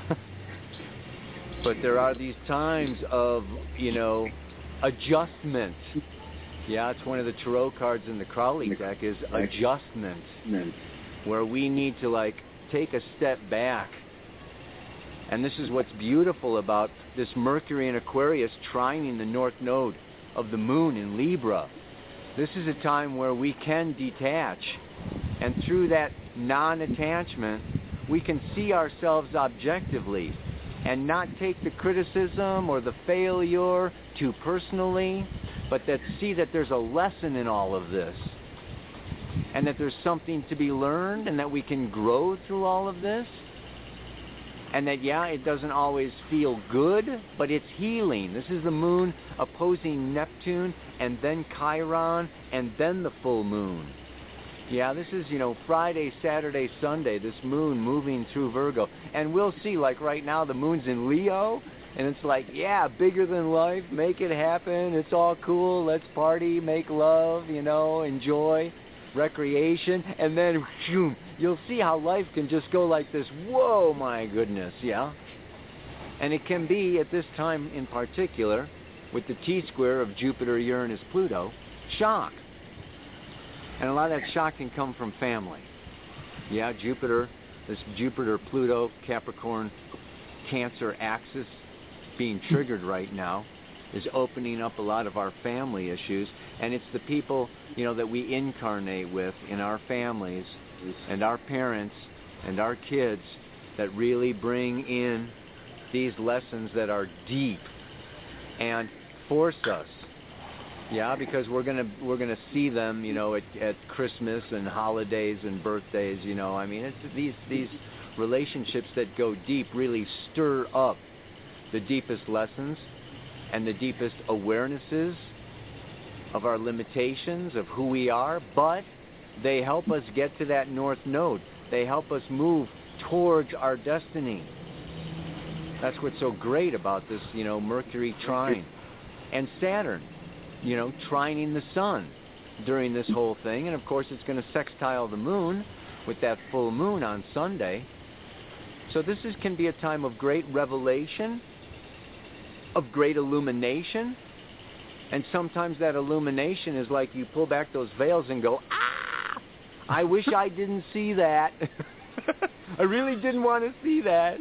But there are these times of, you know, adjustment. Yeah, it's one of the tarot cards in the Crowley deck is adjustment, where we need to, like, take a step back. And this is what's beautiful about this Mercury in Aquarius trining the north node of the moon in Libra. This is a time where we can detach. And through that non-attachment, we can see ourselves objectively and not take the criticism or the failure too personally, but that see that there's a lesson in all of this and that there's something to be learned and that we can grow through all of this. And that, yeah, it doesn't always feel good, but it's healing. This is the moon opposing Neptune and then Chiron and then the full moon. Yeah, this is, you know, Friday, Saturday, Sunday, this moon moving through Virgo. And we'll see, like right now, the moon's in Leo, and it's like, yeah, bigger than life, make it happen, it's all cool, let's party, make love, you know, enjoy, recreation. And then, shoom, you'll see how life can just go like this, whoa, my goodness, yeah? And it can be, at this time in particular, with the T-square of Jupiter, Uranus, Pluto, shock. And a lot of that shock can come from family. Yeah, Jupiter, this Jupiter, Pluto, Capricorn, Cancer axis being triggered right now is opening up a lot of our family issues. And it's the people, you know, that we incarnate with in our families and our parents and our kids that really bring in these lessons that are deep and force us. Yeah, because we're gonna we're gonna see them, you know, at, at Christmas and holidays and birthdays. You know, I mean, it's these these relationships that go deep really stir up the deepest lessons and the deepest awarenesses of our limitations, of who we are. But they help us get to that north node. They help us move towards our destiny. That's what's so great about this, you know, Mercury trine and Saturn, you know, trining the sun during this whole thing. And, of course, it's going to sextile the moon with that full moon on Sunday. So this is, can be a time of great revelation, of great illumination. And sometimes that illumination is like you pull back those veils and go, ah, I wish I didn't see that. I really didn't want to see that.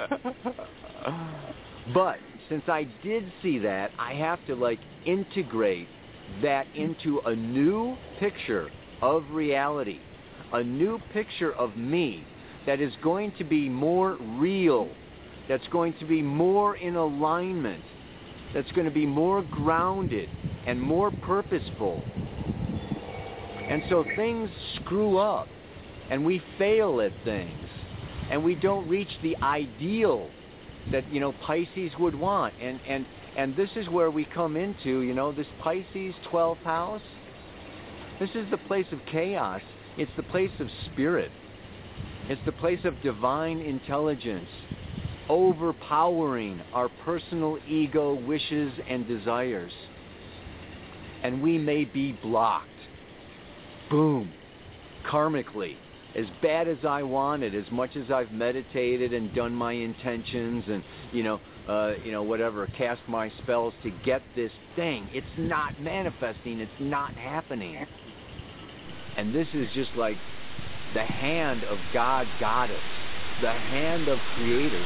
But since I did see that, I have to, like, integrate that into a new picture of reality, a new picture of me that is going to be more real, that's going to be more in alignment, that's going to be more grounded and more purposeful. And so things screw up, and we fail at things, and we don't reach the ideal that, you know, Pisces would want. And, and, and this is where we come into, you know, this Pisces twelfth house. This is the place of chaos. It's the place of spirit. It's the place of divine intelligence. overpowering our personal ego wishes and desires. And we may be blocked. Boom. Karmically. As bad as I wanted, as much as I've meditated and done my intentions and, you know, uh, you know, whatever, cast my spells to get this thing, it's not manifesting. It's not happening. And this is just like the hand of God Goddess, the hand of Creator.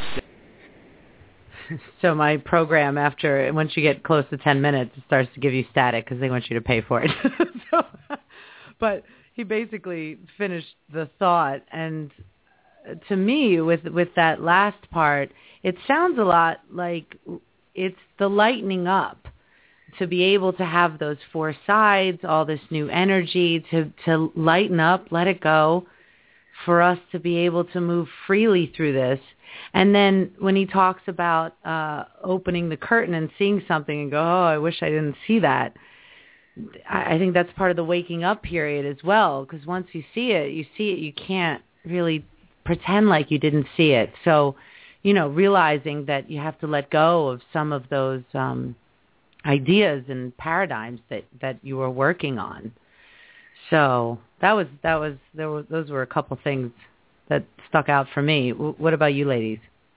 So my program, after once you get close to ten minutes, it starts to give you static because they want you to pay for it. so, but he basically finished the thought, and to me, with with that last part, it sounds a lot like it's the lightening up, to be able to have those four sides, all this new energy, to to lighten up, let it go, for us to be able to move freely through this. And then when he talks about uh, opening the curtain and seeing something and go, oh, I wish I didn't see that, I think that's part of the waking up period as well, because once you see it, you see it, you can't really pretend like you didn't see it. So, you know, realizing that you have to let go of some of those um, ideas and paradigms that, that you were working on. So that was, that was, there were, those were a couple things that stuck out for me. What about you ladies?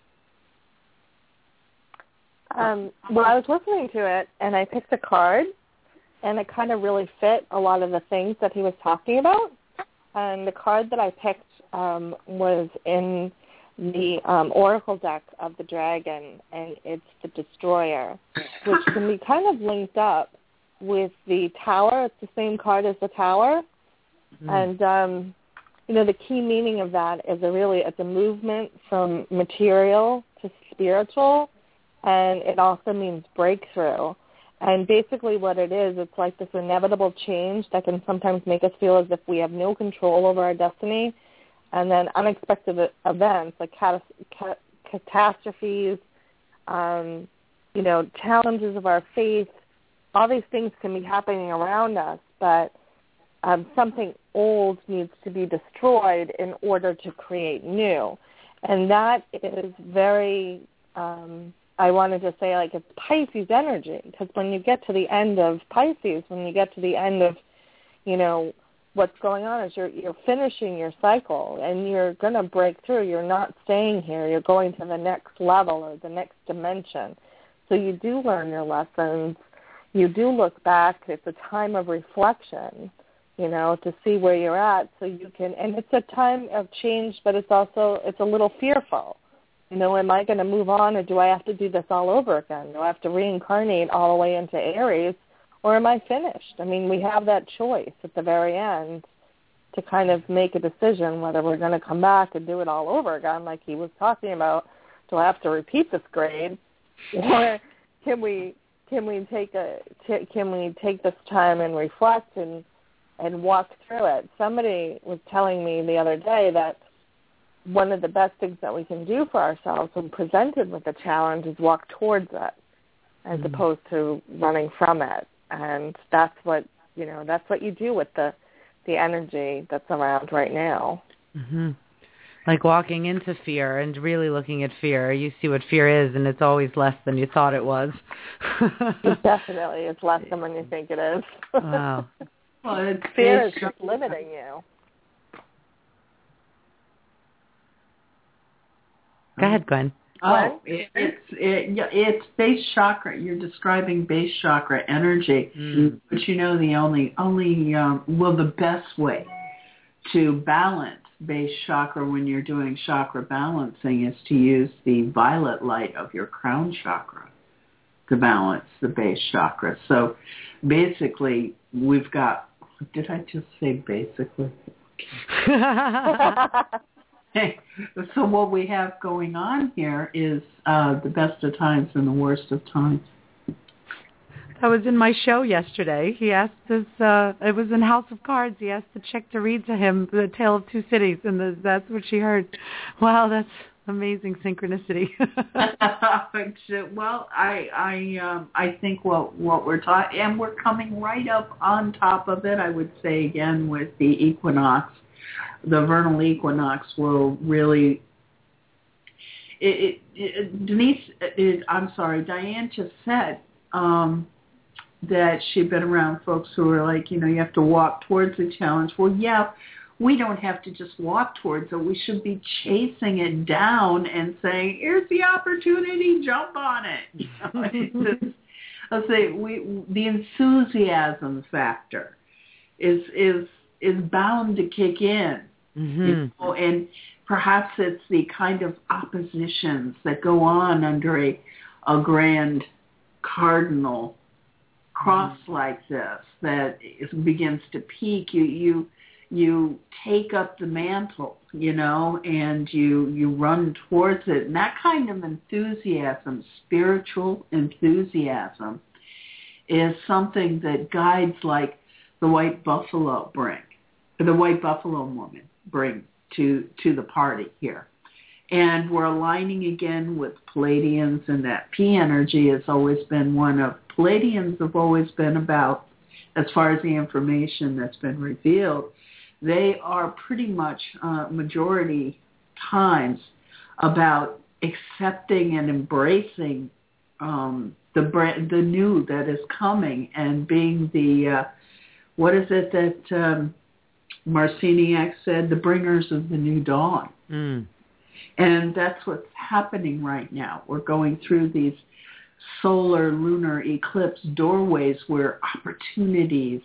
Um, well, I was listening to it, and I picked a card, and it kind of really fit a lot of the things that he was talking about. And the card that I picked um, was in the um, Oracle deck of the Dragon, and it's the Destroyer, which can be kind of linked up with the Tower. It's the same card as the Tower. Mm. And, um, you know, the key meaning of that is a really, it's a movement from material to spiritual, and it also means breakthrough. And basically what it is, it's like this inevitable change that can sometimes make us feel as if we have no control over our destiny. And then unexpected events like cat- cat- catastrophes, um, you know, challenges of our faith, all these things can be happening around us, but um, something old needs to be destroyed in order to create new. And that is very... Um, I wanted to say, like, it's Pisces energy, because when you get to the end of Pisces, when you get to the end of, you know, what's going on is you're you're finishing your cycle, and you're going to break through. You're not staying here. You're going to the next level or the next dimension. So you do learn your lessons. You do look back. It's a time of reflection, you know, to see where you're at, so you can, and it's a time of change, but it's also, it's a little fearful. You know, am I going to move on, or do I have to do this all over again? Do I have to reincarnate all the way into Aries, or am I finished? I mean, we have that choice at the very end to kind of make a decision whether we're going to come back and do it all over again, like he was talking about. Do I have to repeat this grade, or can we can we take a can we take this time and reflect and and walk through it? Somebody was telling me the other day that one of the best things that we can do for ourselves when presented with a challenge is walk towards it as mm-hmm. opposed to running from it. And that's what, you know, that's what you do with the, the energy that's around right now. Mm-hmm. Like walking into fear and really looking at fear. You see what fear is, and it's always less than you thought it was. It definitely is less than when you think it is. Wow. Well, it's, fear it's is just limiting you. Go ahead, Gwen. Oh, it, it's it, it's base chakra. You're describing base chakra energy, mm. but you know the only only um, well the best way to balance base chakra when you're doing chakra balancing is to use the violet light of your crown chakra to balance the base chakra. So basically, we've got. Did I just say basically? So what we have going on here is uh, the best of times and the worst of times. That was in my show yesterday. He asked us, uh, it was in House of Cards, he asked the chick to read to him The Tale of Two Cities, and the, that's what she heard. Wow, that's amazing synchronicity. Well, I I um, I think what, what we're talking, and we're coming right up on top of it, I would say again, with the equinox. The vernal equinox will really, it, it, it, Denise, it, I'm sorry, Diane just said um, that she'd been around folks who were like, you know, you have to walk towards the challenge. Well, yeah, we don't have to just walk towards it. We should be chasing it down and saying, here's the opportunity, jump on it. You know, it's just, I'll say we, the enthusiasm factor is is is bound to kick in. Mm-hmm. You know, and perhaps it's the kind of oppositions that go on under a, a grand cardinal cross mm-hmm. like this that is, begins to peak. You you you take up the mantle, you know, and you you run towards it. And that kind of enthusiasm, spiritual enthusiasm, is something that guides like the white buffalo bring, the white buffalo woman bring to to the party here. And we're aligning again with Pleiadians, and that P energy has always been one of, Pleiadians have always been about, as far as the information that's been revealed, they are pretty much uh, majority times about accepting and embracing um, the brand, the new that is coming, and being the, uh, what is it that um, Marciniak said, the bringers of the new dawn. Mm. And that's what's happening right now. We're going through these solar lunar eclipse doorways where opportunities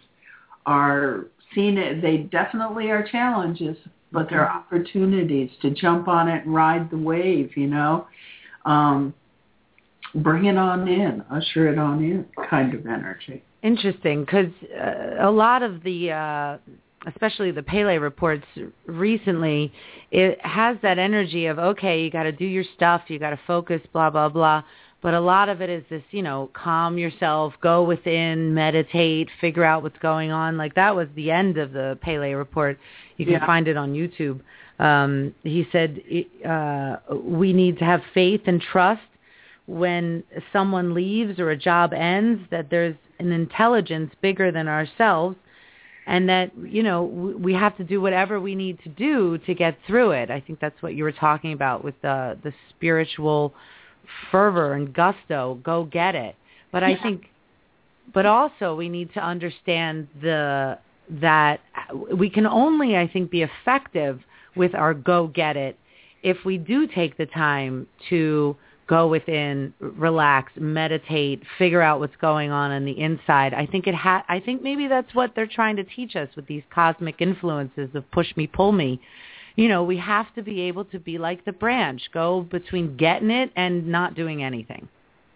are seen. They definitely are challenges, but they're opportunities to jump on it and ride the wave, you know. Um, bring it on in, usher it on in kind of energy. Interesting, because uh, a lot of the... Uh especially the Pele reports recently, it has that energy of, okay, you got to do your stuff, you got to focus, blah, blah, blah. But a lot of it is this, you know, calm yourself, go within, meditate, figure out what's going on. Like that was the end of the Pele report. You can yeah. find it on YouTube. Um, he said uh, we need to have faith and trust when someone leaves or a job ends, that there's an intelligence bigger than ourselves, and that, you know, we have to do whatever we need to do to get through it. I think that's what you were talking about with the the spiritual fervor and gusto. Go get it. But I think, but also we need to understand the that we can only, I think, be effective with our go get it if we do take the time to go within, relax, meditate, figure out what's going on on the inside. I think it ha- I think maybe that's what they're trying to teach us with these cosmic influences of push me, pull me. You know, we have to be able to be like the branch, go between getting it and not doing anything.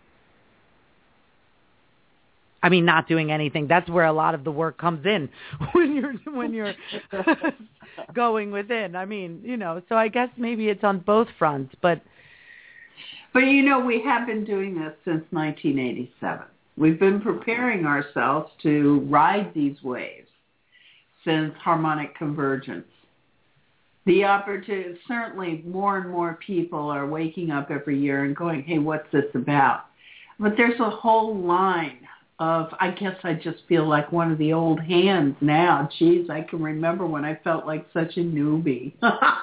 I mean, not doing anything. That's where a lot of the work comes in when you're when you're going within. I mean, you know, so I guess maybe it's on both fronts, but. But, you know, we have been doing this since nineteen eighty-seven. We've been preparing ourselves to ride these waves since harmonic convergence. The opportunity, certainly more and more people are waking up every year and going, hey, what's this about? But there's a whole line of, I guess I just feel like one of the old hands now. Geez, I can remember when I felt like such a newbie.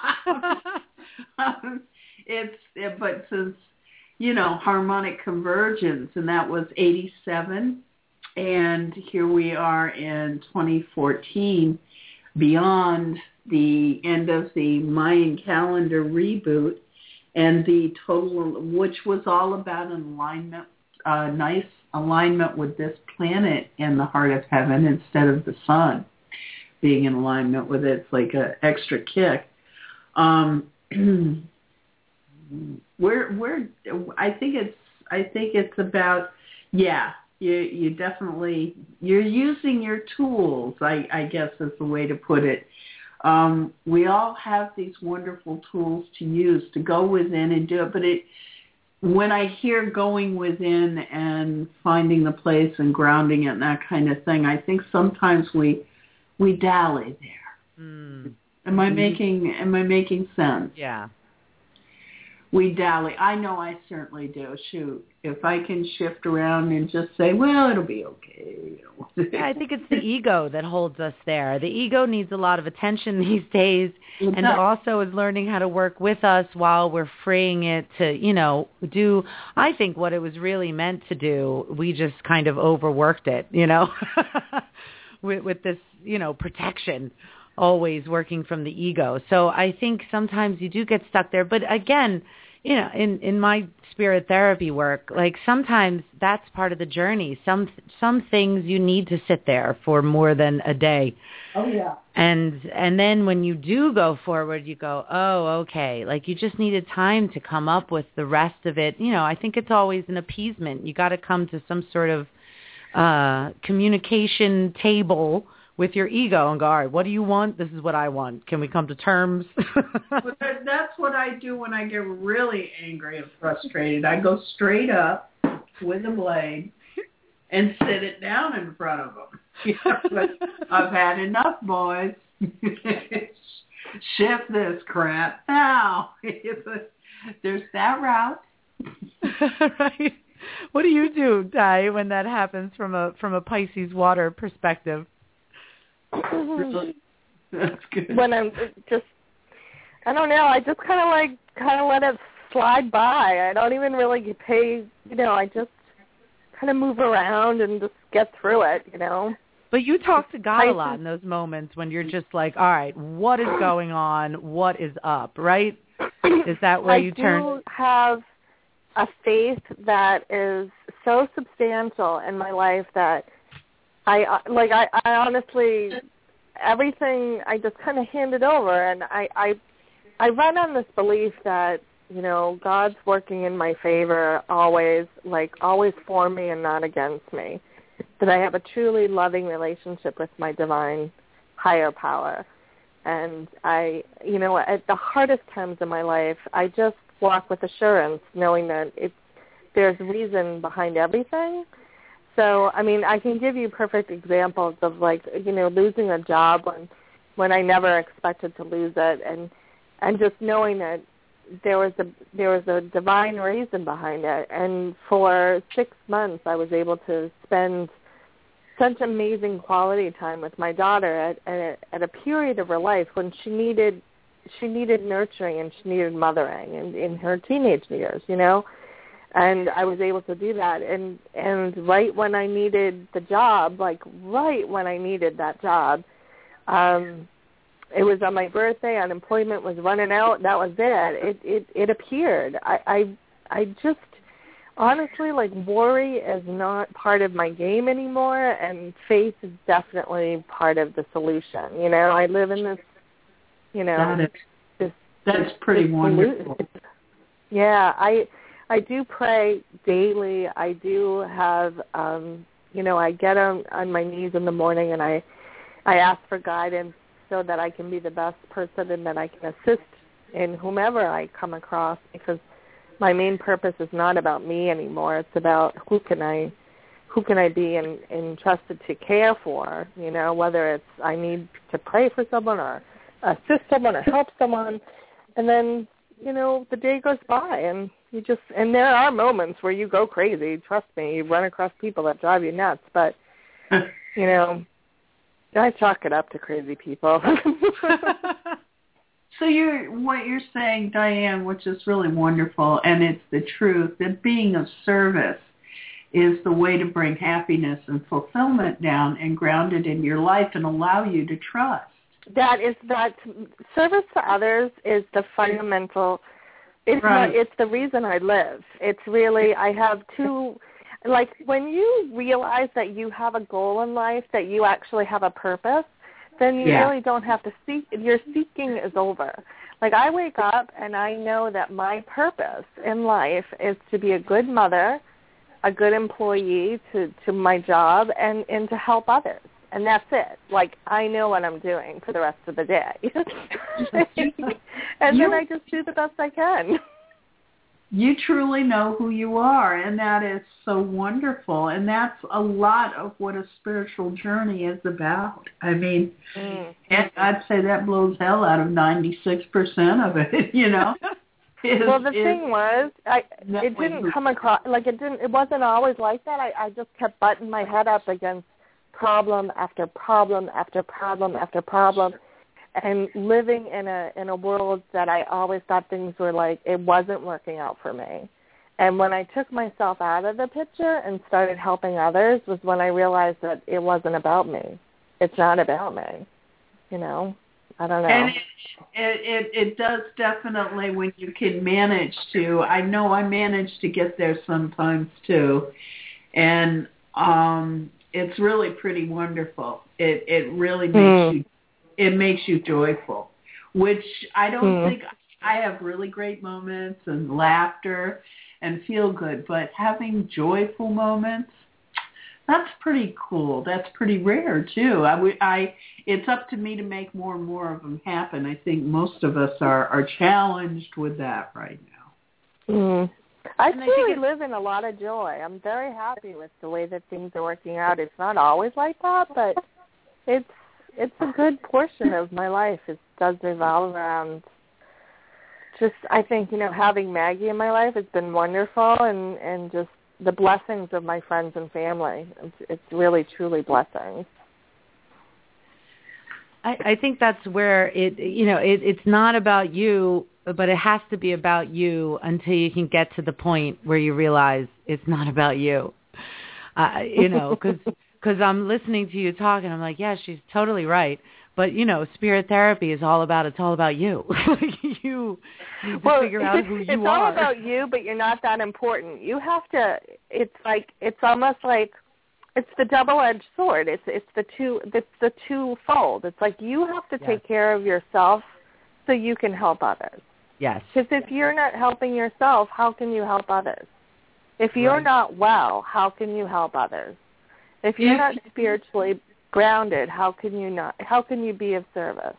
um, it's, but since, you know, harmonic convergence, and that was eighty-seven, and here we are in twenty fourteen, beyond the end of the Mayan calendar reboot, and the total, which was all about an alignment, uh, nice alignment with this planet in the heart of heaven instead of the sun being in alignment with it. It's like an extra kick. Um, We're we're I think it's I think it's about yeah you you definitely you're using your tools, I, I guess is the way to put it. Um, we all have these wonderful tools to use to go within and do it, but it when I hear going within and finding the place and grounding it and that kind of thing, I think sometimes we we dally there. Mm. Am I making am I making sense? Yeah. we dally. I know I certainly do. Shoot, if I can shift around and just say, well, it'll be okay. I think it's the ego that holds us there. The ego needs a lot of attention these days, It and does. also is learning how to work with us while we're freeing it to, you know, do, I think, what it was really meant to do. We just kind of overworked it, you know, with, with this, you know, protection, always working from the ego. So I think sometimes you do get stuck there. But again, you know, in, in my spirit therapy work, like sometimes that's part of the journey. Some some things you need to sit there for more than a day. Oh, yeah. And and then when you do go forward, you go, oh, okay. Like you just needed time to come up with the rest of it. You know, I think it's always an appeasement. You got to come to some sort of uh, communication table with your ego and go, all right, what do you want? This is what I want. Can we come to terms? But that, that's what I do when I get really angry and frustrated. I go straight up with a blade and sit it down in front of them. You know, but I've had enough, boys. Shift this crap now. There's that route. Right. What do you do, Di, when that happens from a from a Pisces water perspective? That's good. When I'm just, I don't know, I just kind of like, kind of let it slide by. I don't even really pay, you know, I just kind of move around and just get through it, you know. But you talk to God a lot in those moments when you're just like, all right, what is going on? What is up, right? Is that where I you turn? do have a faith that is so substantial in my life that I, like, I, I honestly, everything I just kind of hand it over, and I, I, I run on this belief that, you know, God's working in my favor always, like, always for me and not against me, that I have a truly loving relationship with my divine higher power. And I, you know, at the hardest times in my life, I just walk with assurance, knowing that it's, there's reason behind everything. So, I mean, I can give you perfect examples of, like, you know, losing a job when when I never expected to lose it, and and just knowing that there was a there was a divine reason behind it. And for six months, I was able to spend such amazing quality time with my daughter at at, at a period of her life when she needed she needed nurturing and she needed mothering in, in her teenage years, you know. And I was able to do that. And, and right when I needed the job, like right when I needed that job, um, it was on my birthday, unemployment was running out, that was it. It it, it appeared. I, I I just, honestly, like, worry is not part of my game anymore, and faith is definitely part of the solution. You know, I live in this, you know. That is, this, that's this, pretty this wonderful. Yeah, I... I do pray daily. I do have, um, you know, I get on, on my knees in the morning and I, I ask for guidance so that I can be the best person and that I can assist in whomever I come across, because my main purpose is not about me anymore. It's about who can I, who can I be and, and trusted to care for, you know, whether it's I need to pray for someone or assist someone or help someone. And then, you know, the day goes by and you just, and there are moments where you go crazy. Trust me, you run across people that drive you nuts. But, you know, I chalk it up to crazy people. So you're, what you're saying, Diane, which is really wonderful, and it's the truth, that being of service is the way to bring happiness and fulfillment down and ground it in your life and allow you to trust. That is, that service to others is the fundamental. It's right. not, it's the reason I live. It's really, I have two, like, when you realize that you have a goal in life, that you actually have a purpose, then you yeah. really don't have to seek, your seeking is over. Like, I wake up and I know that my purpose in life is to be a good mother, a good employee to, to my job, and, and to help others. And that's it. Like, I know what I'm doing for the rest of the day. And you, then I just do the best I can. You truly know who you are, and that is so wonderful. And that's a lot of what a spiritual journey is about. I mean, mm. and I'd say that blows hell out of ninety-six percent of it, you know. Is, well, the is, thing was, I that it way didn't we- come across like it didn't. It wasn't always like that. I, I just kept butting my head up against problem after problem after problem after problem, and living in a in a world that I always thought things were like it wasn't working out for me. And when I took myself out of the picture and started helping others was when I realized that it wasn't about me. It's not about me. You know, I don't know. And it, it, it, it does definitely when you can manage to. I know I manage to get there sometimes too. And um, it's really pretty wonderful. It it really makes Mm. you it makes you joyful, which I don't Mm. think I have really great moments and laughter and feel good, but having joyful moments, that's pretty cool. That's pretty rare too. I, w- I, it's up to me to make more and more of them happen. I think most of us are, are challenged with that right now. Mm. I And I truly think it- live in a lot of joy. I'm very happy with the way that things are working out. It's not always like that, but it's it's a good portion of my life. It does revolve around just, I think, you know, having Maggie in my life has been wonderful, and, and just the blessings of my friends and family. It's, it's really, truly blessings. I, I think that's where it, you know, it, it's not about you, but it has to be about you until you can get to the point where you realize it's not about you. Uh, you know, because because I'm listening to you talk, and I'm like, yeah, she's totally right. But, you know, spirit therapy is all about, it's all about you. you need to well, figure out who you it's are. It's all about you, but you're not that important. You have to, it's like, it's almost like, it's the double-edged sword. It's it's the two, it's the two-fold. It's like you have to Yes. take care of yourself so you can help others. Yes. Because if you're not helping yourself, how can you help others? If you're Right. not well, how can you help others? If you're If- not spiritually grounded, how can you not? How can you be of service?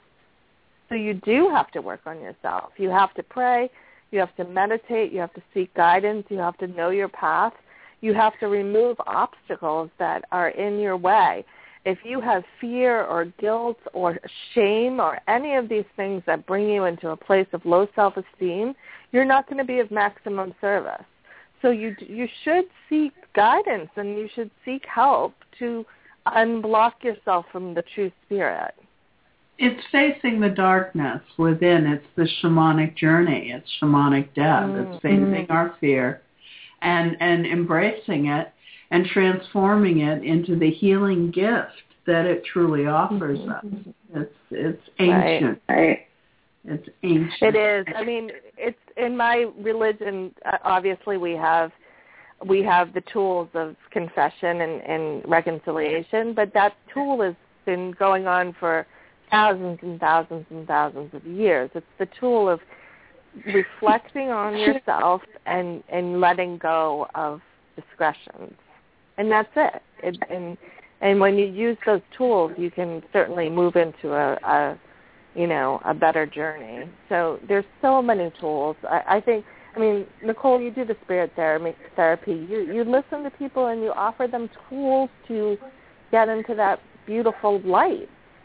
So you do have to work on yourself. You have to pray. You have to meditate. You have to seek guidance. You have to know your path. You have to remove obstacles that are in your way. If you have fear or guilt or shame or any of these things that bring you into a place of low self-esteem, you're not going to be of maximum service. So you you should seek guidance and you should seek help to unblock yourself from the true spirit. It's facing the darkness within. It's the shamanic journey. It's shamanic death. Mm. It's facing our fear and, and embracing it and transforming it into the healing gift that it truly offers Mm-hmm. us. It's it's ancient. Right. It's ancient. It is. I mean, it's in my religion. Uh, obviously, we have we have the tools of confession and, and reconciliation, but that tool has been going on for thousands and thousands and thousands of years. It's the tool of reflecting on yourself and, and letting go of discretions, and that's it. it and and when you use those tools, you can certainly move into a, a you know, a better journey. So there's so many tools. I, I think, I mean, Nicole, you do the spirit therapy. therapy. You, you listen to people and you offer them tools to get into that beautiful light,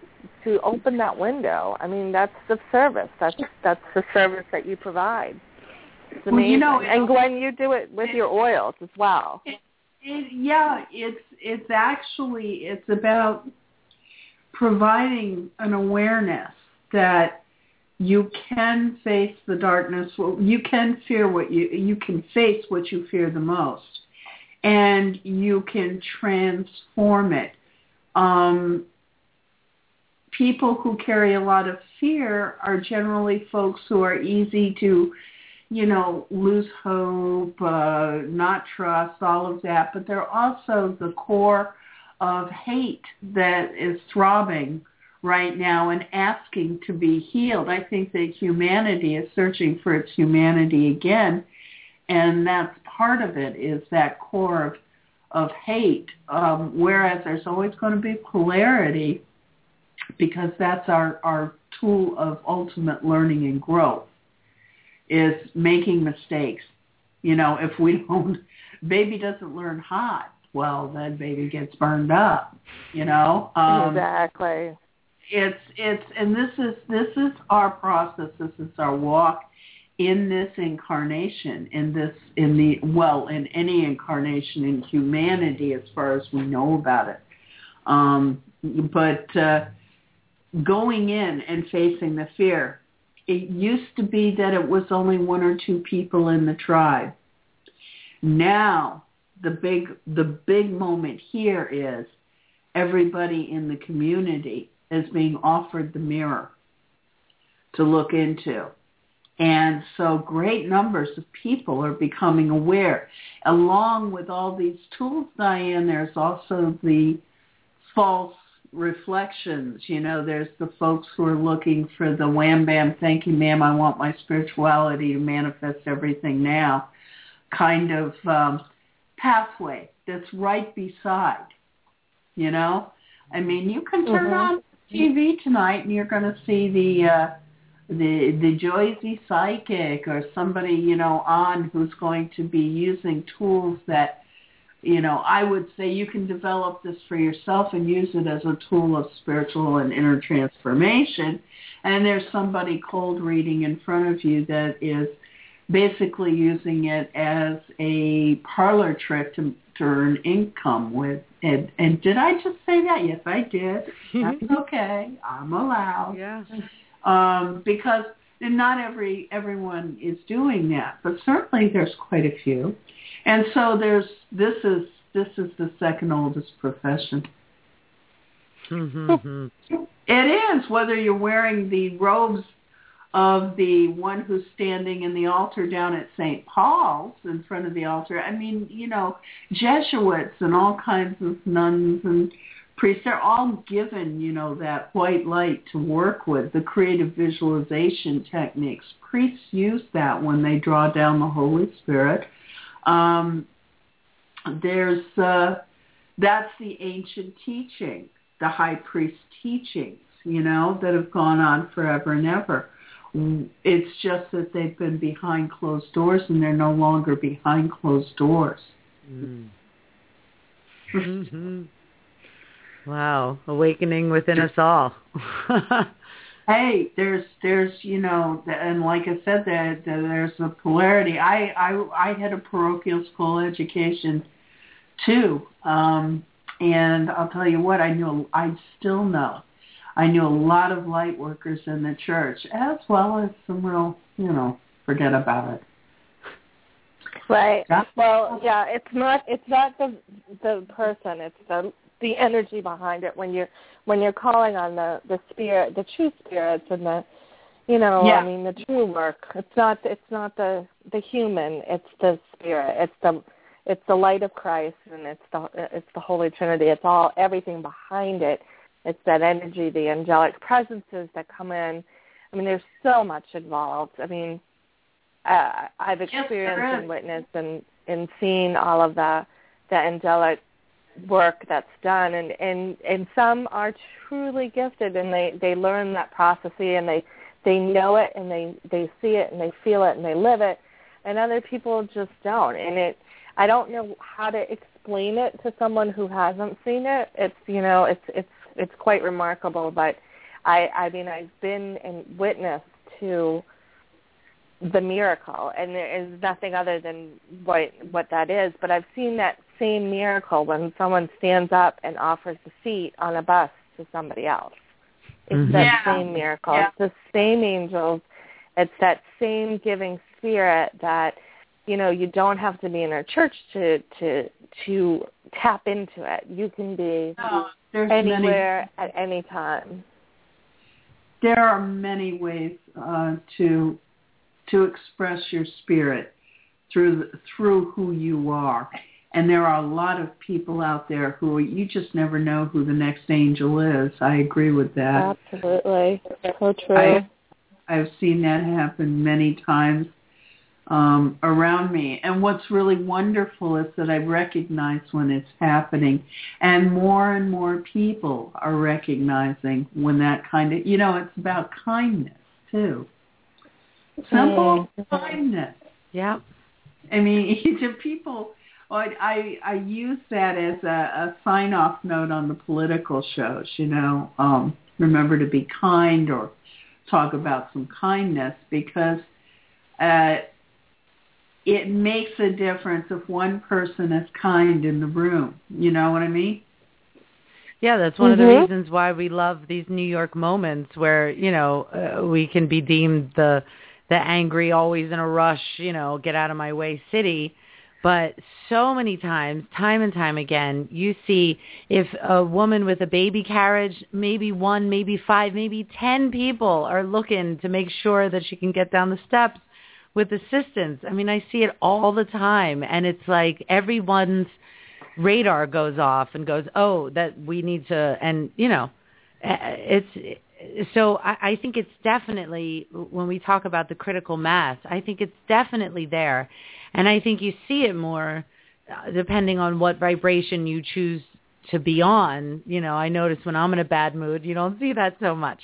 to open that window. I mean, that's the service. That's that's the service that you provide. It's amazing. Well, you know, and Gwen, you do it with your oils as well. It, it, yeah, it's it's actually, it's about providing an awareness that you can face the darkness. You can fear what you you can face what you fear the most, and you can transform it. Um, people who carry a lot of fear are generally folks who are easy to, you know, lose hope, uh, not trust, all of that. But they're also the core of hate that is throbbing right now and asking to be healed. I think that humanity is searching for its humanity again, and that's part of it, is that core of, of hate, um, whereas there's always going to be polarity, because that's our, our tool of ultimate learning and growth, is making mistakes. You know, if we don't, baby doesn't learn hot, well, then baby gets burned up, you know. Um, exactly. It's it's and this is this is our process. This is our walk in this incarnation, in this, in the, well, in any incarnation in humanity as far as we know about it. Um, but uh, going in and facing the fear, it used to be that it was only one or two people in the tribe. Now, the big, the big moment here is everybody in the community is being offered the mirror to look into. And so great numbers of people are becoming aware. Along with all these tools, Diane, there's also the false reflections. You know, there's the folks who are looking for the wham bam, thank you ma'am, I want my spirituality to manifest everything now kind of um, pathway that's right beside, you know. I mean, you can turn mm-hmm. on T V tonight and you're going to see the uh, the the Joyzy Psychic or somebody, you know, on who's going to be using tools that, you know, I would say you can develop this for yourself and use it as a tool of spiritual and inner transformation. And there's somebody cold reading in front of you that is basically using it as a parlor trick to, to earn income with. And, and did I just say that? Yes, I did. That's okay. I'm allowed. Yeah. Um, because not every everyone is doing that, but certainly there's quite a few. And so there's this is this is the second oldest profession. Mm-hmm. It is, whether you're wearing the robes of the one who's standing in the altar down at Saint Paul's in front of the altar. I mean, you know, Jesuits and all kinds of nuns and priests, they're all given, you know, that white light to work with, the creative visualization techniques. Priests use that when they draw down the Holy Spirit. Um, there's, uh, that's the ancient teaching, the high priest teachings, you know, that have gone on forever and ever. It's just that they've been behind closed doors and they're no longer behind closed doors. Mm. Mm-hmm. Wow, awakening within us all. Hey, there's, there's, you know, and like I said, that there's a polarity. I, I, I had a parochial school education too, um, and I'll tell you what, I knew, I still know, I knew a lot of light workers in the church, as well as some real, you know, forget about it. Right. Yeah. Well, yeah, it's not, it's not the the person, it's the the energy behind it when you're when you're calling on the, the spirit, the true spirits, and the, you know, yeah. I mean, the true work. It's not it's not the, the human. It's the spirit. It's the it's the light of Christ, and it's the it's the Holy Trinity. It's all everything behind it. It's that energy, the angelic presences that come in. I mean, there's so much involved. I mean, uh, I've experienced yes, and witnessed and, and seen all of the the angelic work that's done, and, and, and some are truly gifted, and they, they learn that prophecy, and they, they know it, and they, they see it, and they feel it, and they live it, and other people just don't. And it, I don't know how to explain it to someone who hasn't seen it. It's, you know, it's it's it's quite remarkable. But I, I mean, I've been and witnessed to the miracle, and there is nothing other than what what that is. But I've seen that same miracle when someone stands up and offers a seat on a bus to somebody else. It's mm-hmm. that yeah. same miracle. Yeah. It's the same angels. It's that same giving spirit that, you know, you don't have to be in a church to to to tap into it. You can be no, anywhere many, at any time. There are many ways uh, to to express your spirit through through who you are. And there are a lot of people out there who you just never know who the next angel is. I agree with that. Absolutely. So true. I, I've seen that happen many times um, around me. And what's really wonderful is that I recognize when it's happening. And more and more people are recognizing when that kind of, you know, it's about kindness, too. Simple mm-hmm. kindness. Yeah. I mean, to people... Well, I, I use that as a, a sign-off note on the political shows, you know, um, remember to be kind or talk about some kindness, because uh, it makes a difference if one person is kind in the room. You know what I mean? Yeah, that's one mm-hmm. of the reasons why we love these New York moments where, you know, uh, we can be deemed the the angry, always in a rush, you know, get out of my way city. But so many times, time and time again, you see if a woman with a baby carriage, maybe one, maybe five, maybe ten people are looking to make sure that she can get down the steps with assistance. I mean, I see it all the time. And it's like everyone's radar goes off and goes, oh, that we need to, and, you know, it's, so I, I think it's definitely, when we talk about the critical mass, I think it's definitely there. And I think you see it more uh, depending on what vibration you choose to be on. You know, I notice when I'm in a bad mood, you don't see that so much.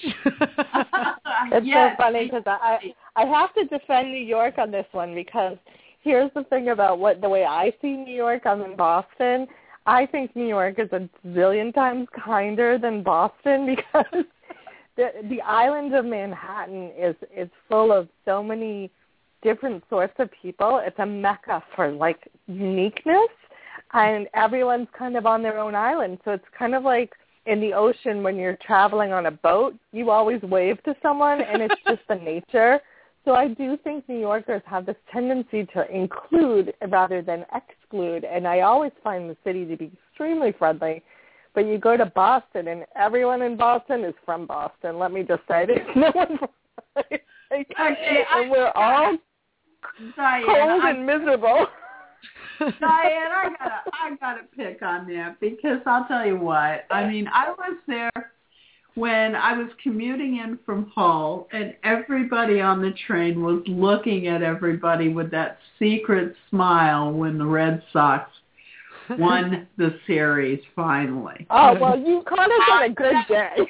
It's yes. so funny because I, I have to defend New York on this one because here's the thing about what the way I see New York. I'm in Boston. I think New York is a zillion times kinder than Boston because the the island of Manhattan is is full of so many different sorts of people. It's a mecca for like uniqueness, and everyone's kind of on their own island. So it's kind of like in the ocean when you're traveling on a boat, you always wave to someone, and it's just the nature. So I do think New Yorkers have this tendency to include rather than exclude, and I always find the city to be extremely friendly. But you go to Boston, and everyone in Boston is from Boston. Let me just say, there's no one from like, Okay, and we're all Diane, cold I'm, and miserable. Diane, I gotta, I gotta pick on that because I'll tell you what. I mean, I was there when I was commuting in from Hull, and everybody on the train was looking at everybody with that secret smile when the Red Sox won the series finally. Oh, well, you kind of got a good day.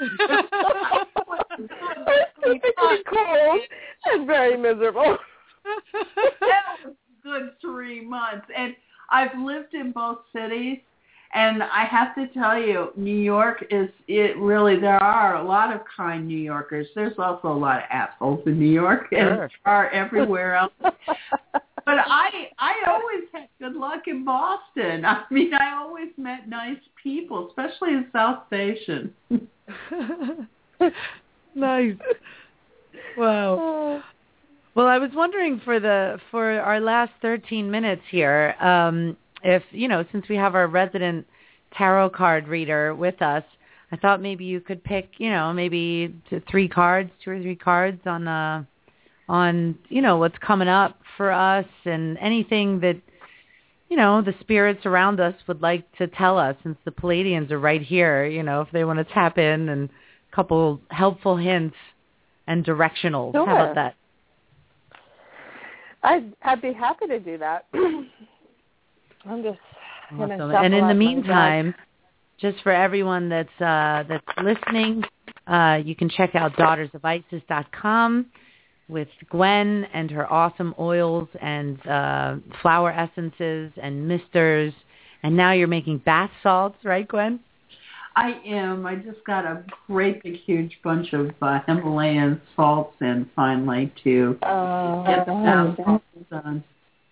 It's cold and very miserable. That was a good three months. And I've lived in both cities, and I have to tell you, New York is, it really, there are a lot of kind New Yorkers. There's also a lot of assholes in New York, and Sure. there are everywhere else. But I I always had good luck in Boston. I mean, I always met nice people, especially in South Station. Nice. Wow. Well, I was wondering for the for our last thirteen minutes here, um, if, you know, since we have our resident tarot card reader with us, I thought maybe you could pick, you know, maybe two, three cards, two or three cards on uh, on, you know, what's coming up for us and anything that, you know, the spirits around us would like to tell us, since the Palladians are right here, you know, if they want to tap in, and a couple helpful hints and directionals. Sure. How about that? I'd, I'd be happy to do that. I'm just going to Awesome. shuffle And in out the my meantime, deck. just for everyone that's uh, that's listening, uh, you can check out daughters of isis dot com with Gwen and her awesome oils and uh, flower essences and misters. And now you're making bath salts, right, Gwen? I am. I just got a great big huge bunch of uh, Himalayan salts in finally to Oh, get the bath salts done.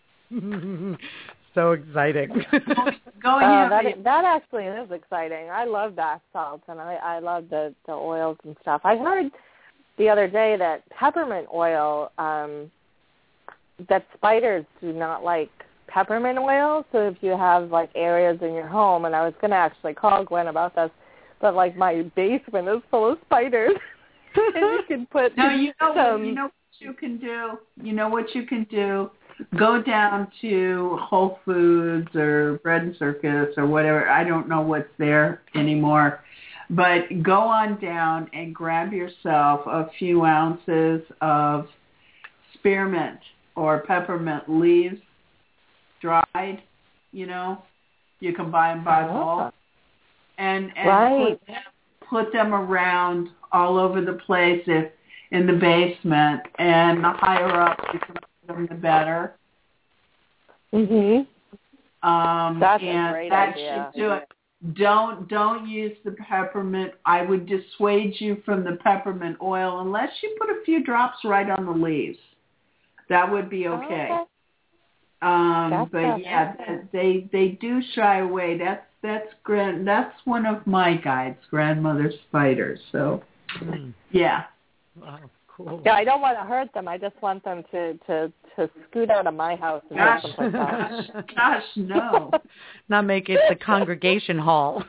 So exciting. Go Uh, ahead. that that actually is exciting. I love bath salts, and I, I love the, the oils and stuff. I heard the other day that peppermint oil, um, that spiders do not like peppermint oil. So if you have like areas in your home, and I was going to actually call Gwen about this, but like my basement is full of spiders, and you can put No, you know some. what, you know what you can do. You know what you can do. Go down to Whole Foods or Bread and Circus or whatever. I don't know what's there anymore. But go on down and grab yourself a few ounces of spearmint or peppermint leaves, dried, you know. You can buy them by bulk. And, and Right. put, them, put them around all over the place if in the basement. And the higher up you can put them, the better. Mhm. Um, That's a and great that idea. should do it. Don't don't use the peppermint. I would dissuade you from the peppermint oil unless you put a few drops right on the leaves. That would be okay. Okay. Um, That's but okay. yeah, they they do shy away. That's that's grand. That's one of my guides, grandmother spiders. So Mm. yeah. Wow, cool. Yeah, I don't want to hurt them. I just want them to, to, to scoot out of my house and Gosh, go someplace else. gosh, gosh, no. Not make it the congregation hall.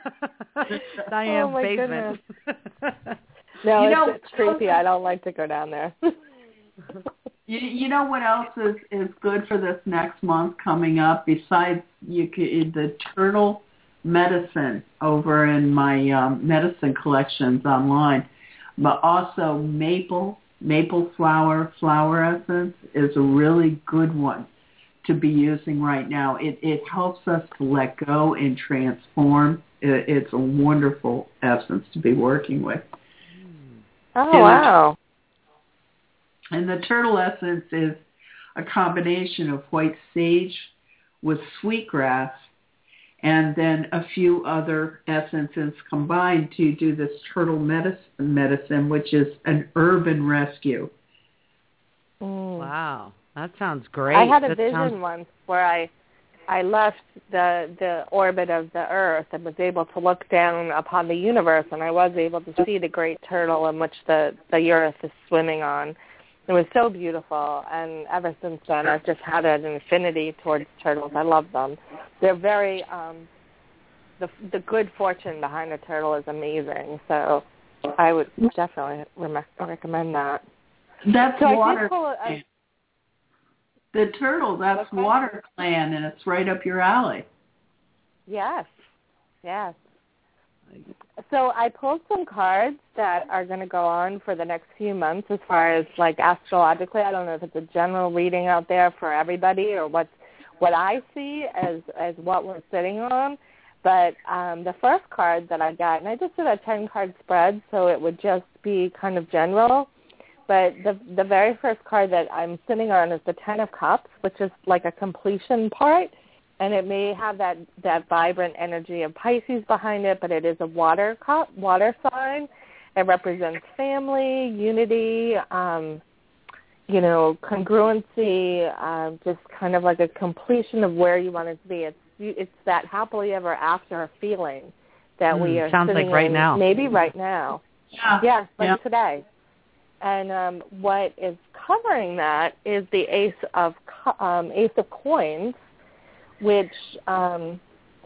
Diane's Oh, my basement. No, You it's, know- it's creepy. I don't like to go down there. You, you know what else is, is good for this next month coming up besides you could, the turtle medicine over in my um, medicine collections online, but also maple maple flower flower essence is a really good one to be using right now. It it helps us to let go and transform. It, it's a wonderful essence to be working with. Oh, And- wow. And the turtle essence is a combination of white sage with sweetgrass and then a few other essences combined to do this turtle medicine, medicine which is an urban rescue. Mm. Wow, that sounds great. I had a That vision sounds- once where I I left the the orbit of the Earth and was able to look down upon the universe, and I was able to see the great turtle in which the, the Earth is swimming on. It was so beautiful, and ever since then I've just had an affinity towards turtles. I love them. They're very, um, the the good fortune behind a turtle is amazing, so I would definitely re- recommend that. That's So I water. did pull a, The turtle, that's What's that? Water Clan, and it's right up your alley. yes, yes. So I pulled some cards that are going to go on for the next few months as far as like astrologically. I don't know if it's a general reading out there for everybody or what what I see as, as what we're sitting on. But um, the first card that I got, and I just did a ten-card spread, so it would just be kind of general. But the the very first card that I'm sitting on is the Ten of Cups, which is like a completion part. And it may have that, that vibrant energy of Pisces behind it, but it is a water cup, water sign. It represents family, unity, um, you know, congruency, uh, just kind of like a completion of where you want it to be. It's it's that happily ever after feeling that we Mm, are sounds sitting like right in, now. maybe right now. Yeah. Yes, like Yeah. today. And um, what is covering that is the Ace of cu- um, Ace of Coins, which um,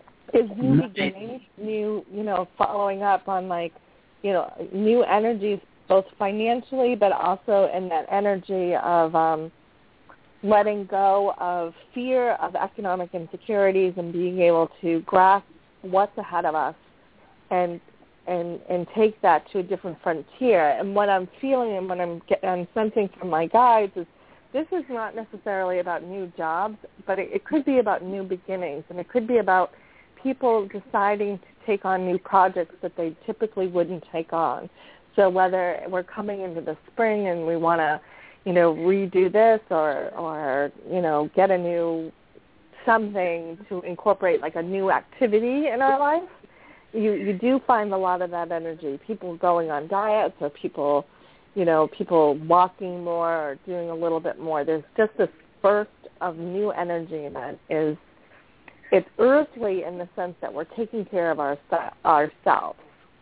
is new Nice. beginnings, new, you know, following up on like, you know, new energies, both financially, but also in that energy of um, letting go of fear of economic insecurities and being able to grasp what's ahead of us and and and take that to a different frontier. And what I'm feeling and what I'm, get, I'm sensing from my guides is this is not necessarily about new jobs, but it, it could be about new beginnings, and it could be about people deciding to take on new projects that they typically wouldn't take on. So whether we're coming into the spring and we want to, you know, redo this or, or, you know, get a new something to incorporate like a new activity in our life, you, you do find a lot of that energy. People going on diets or people, you know, people walking more or doing a little bit more. There's just this burst of new energy that is, it's earthly in the sense that we're taking care of our, ourselves.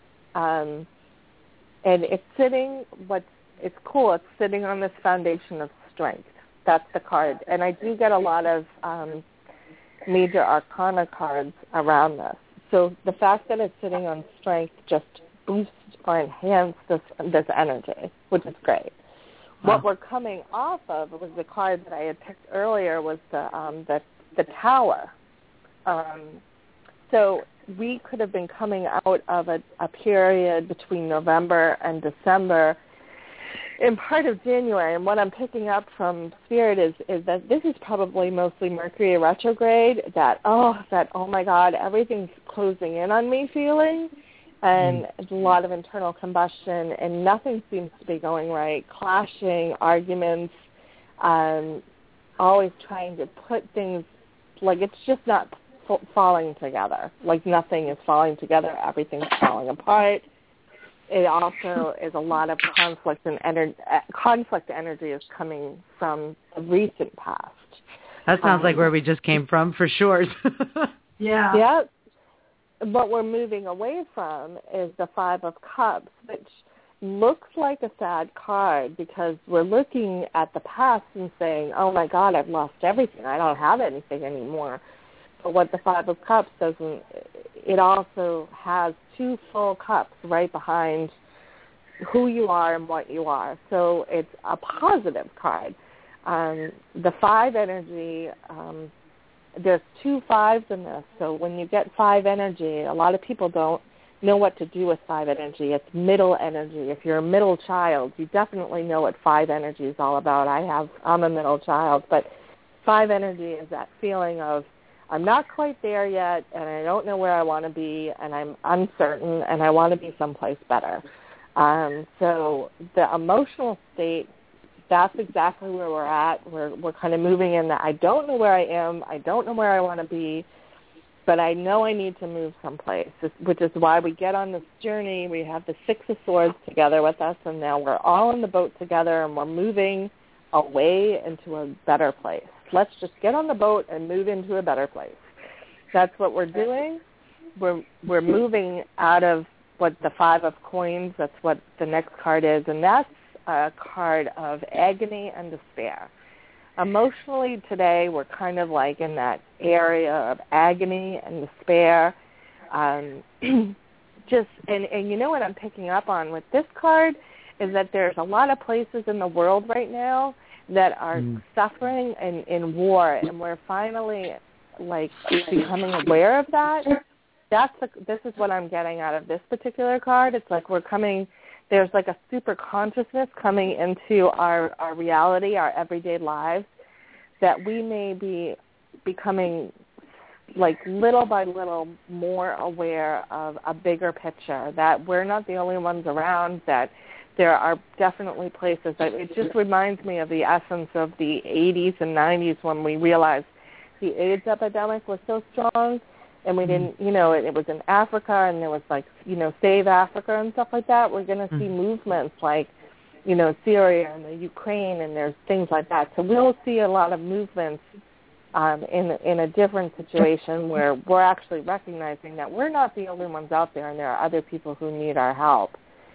Um, and it's sitting, what's, it's cool, it's sitting on this foundation of strength. That's the card. And I do get a lot of um, major arcana cards around this. So the fact that it's sitting on strength just boosts or enhance this this energy, which is great. Wow. What we're coming off of was the card that I had picked earlier was the um, the, the Tower. Um, so we could have been coming out of a, a period between November and December in part of January, and what I'm picking up from Spirit is, is that this is probably mostly Mercury retrograde, that, oh, that, oh my God, everything's closing in on me feeling, and mm. a lot of internal combustion, and nothing seems to be going right, clashing, arguments, um, always trying to put things, like it's just not f- falling together, like nothing is falling together, everything's falling apart. it also is a lot of conflict and ener- conflict energy is coming from the recent past. That sounds um, like where we just came from, for sure. Yeah. Yeah. What we're moving away from is the Five of Cups, which looks like a sad card because we're looking at the past and saying, oh, my God, I've lost everything. I don't have anything anymore. But what the Five of Cups doesn't, it also has two full cups right behind who you are and what you are. So it's a positive card. Um, the five energy, um, there's two fives in this. So when you get five energy, a lot of people don't know what to do with five energy. It's middle energy. If you're a middle child, you definitely know what five energy is all about. I have, I'm a middle child, but five energy is that feeling of I'm not quite there yet, and I don't know where I want to be, and I'm uncertain, and I want to be someplace better. Um, so the emotional state, that's exactly where we're at. We're we're kind of moving in that I don't know where I am, I don't know where I want to be, but I know I need to move someplace, which is why we get on this journey. We have the Six of Swords together with us, and now we're all in the boat together, and we're moving away into a better place. Let's just get on the boat and move into a better place. That's what we're doing. We're we're moving out of what the Five of Coins, that's what the next card is, and that's a card of agony and despair. Emotionally today, we're kind of like in that area of agony and despair. Um, just and, and you know what I'm picking up on with this card is that there's a lot of places in the world right now that are mm. suffering in, in war, and we're finally like becoming aware of that. That's the, this is what I'm getting out of this particular card. It's like we're coming, there's like a super consciousness coming into our, our reality, our everyday lives, that we may be becoming like little by little more aware of a bigger picture, that we're not the only ones around, that there are definitely places that it just reminds me of the essence of the eighties and nineties when we realized the AIDS epidemic was so strong, and we didn't, you know, it, it was in Africa, and there was like, you know, Save Africa and stuff like that. We're going to see movements like, you know, Syria and the Ukraine, and there's things like that. So we'll see a lot of movements um, in in a different situation where we're actually recognizing that we're not the only ones out there, and there are other people who need our help.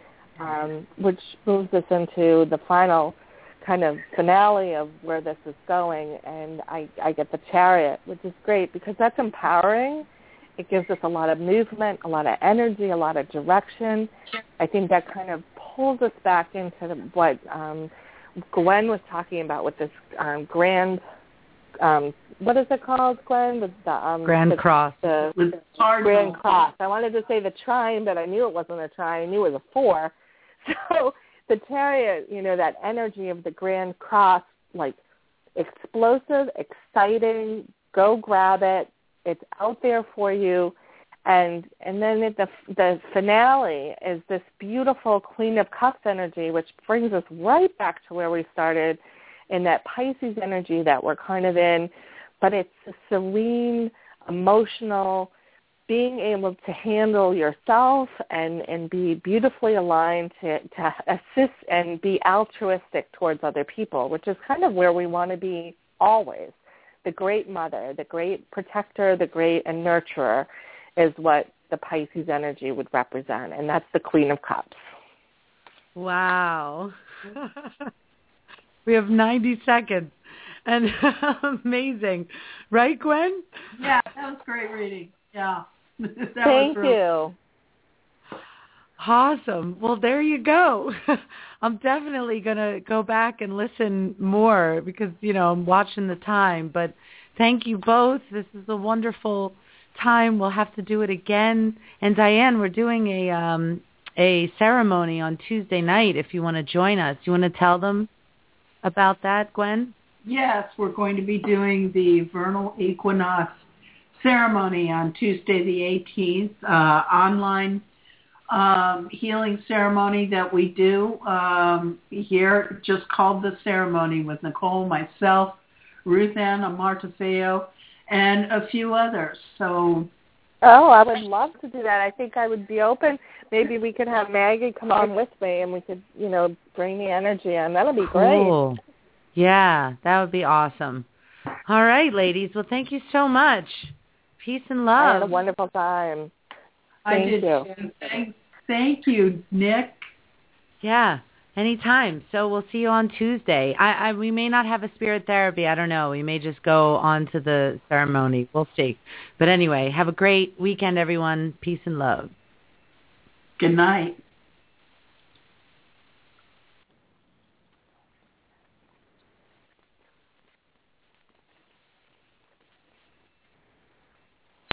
Um, which moves us into the final kind of finale of where this is going, and I, I get the Chariot, which is great because that's empowering. It gives us a lot of movement, a lot of energy, a lot of direction. I think that kind of pulls us back into the, what um, Gwen was talking about with this um, grand, um, what is it called, Gwen? The, the, um, Grand the, Cross. The, the Grand Cross. I wanted to say the trine, but I knew it wasn't a trine. I knew it was a four. So the Chariot, you know, that energy of the Grand Cross, like explosive, exciting, go grab it. It's out there for you. And and then at the the finale is this beautiful Queen of Cups energy, which brings us right back to where we started in that Pisces energy that we're kind of in. But it's a serene, emotional, being able to handle yourself and, and be beautifully aligned to, to assist and be altruistic towards other people, which is kind of where we want to be always. The great mother, the great protector, the great and nurturer is what the Pisces energy would represent, and that's the Queen of Cups. Wow. We have ninety seconds. And amazing. Right, Gwen? Yeah, that was great reading. Yeah. Thank really- you. Awesome. Well, there you go. I'm definitely going to go back and listen more because, you know, I'm watching the time. But thank you both. This is a wonderful time. We'll have to do it again. And Diane, we're doing a um, a ceremony on Tuesday night if you want to join us. You want to tell them about that, Gwen? Yes, we're going to be doing the vernal equinox ceremony on Tuesday the eighteenth, uh, online um, healing ceremony that we do um, here, just called The Ceremony, with Nicole, myself, Ruth Ann Amartefeo, and a few others. So Oh, I would love to do that. I think I would be open. Maybe we could have Maggie come on with me, and we could, you know, bring the energy on. That'll be Cool. great. Yeah, that would be awesome. All right, ladies. Well, thank you so much. Peace and love. I had a wonderful time. Thank I did you. too. Thank, thank you, Nick. Yeah, anytime. So we'll see you on Tuesday. I, I we may not have a spirit therapy. I don't know. We may just go on to the ceremony. We'll see. But anyway, have a great weekend, everyone. Peace and love. Good night.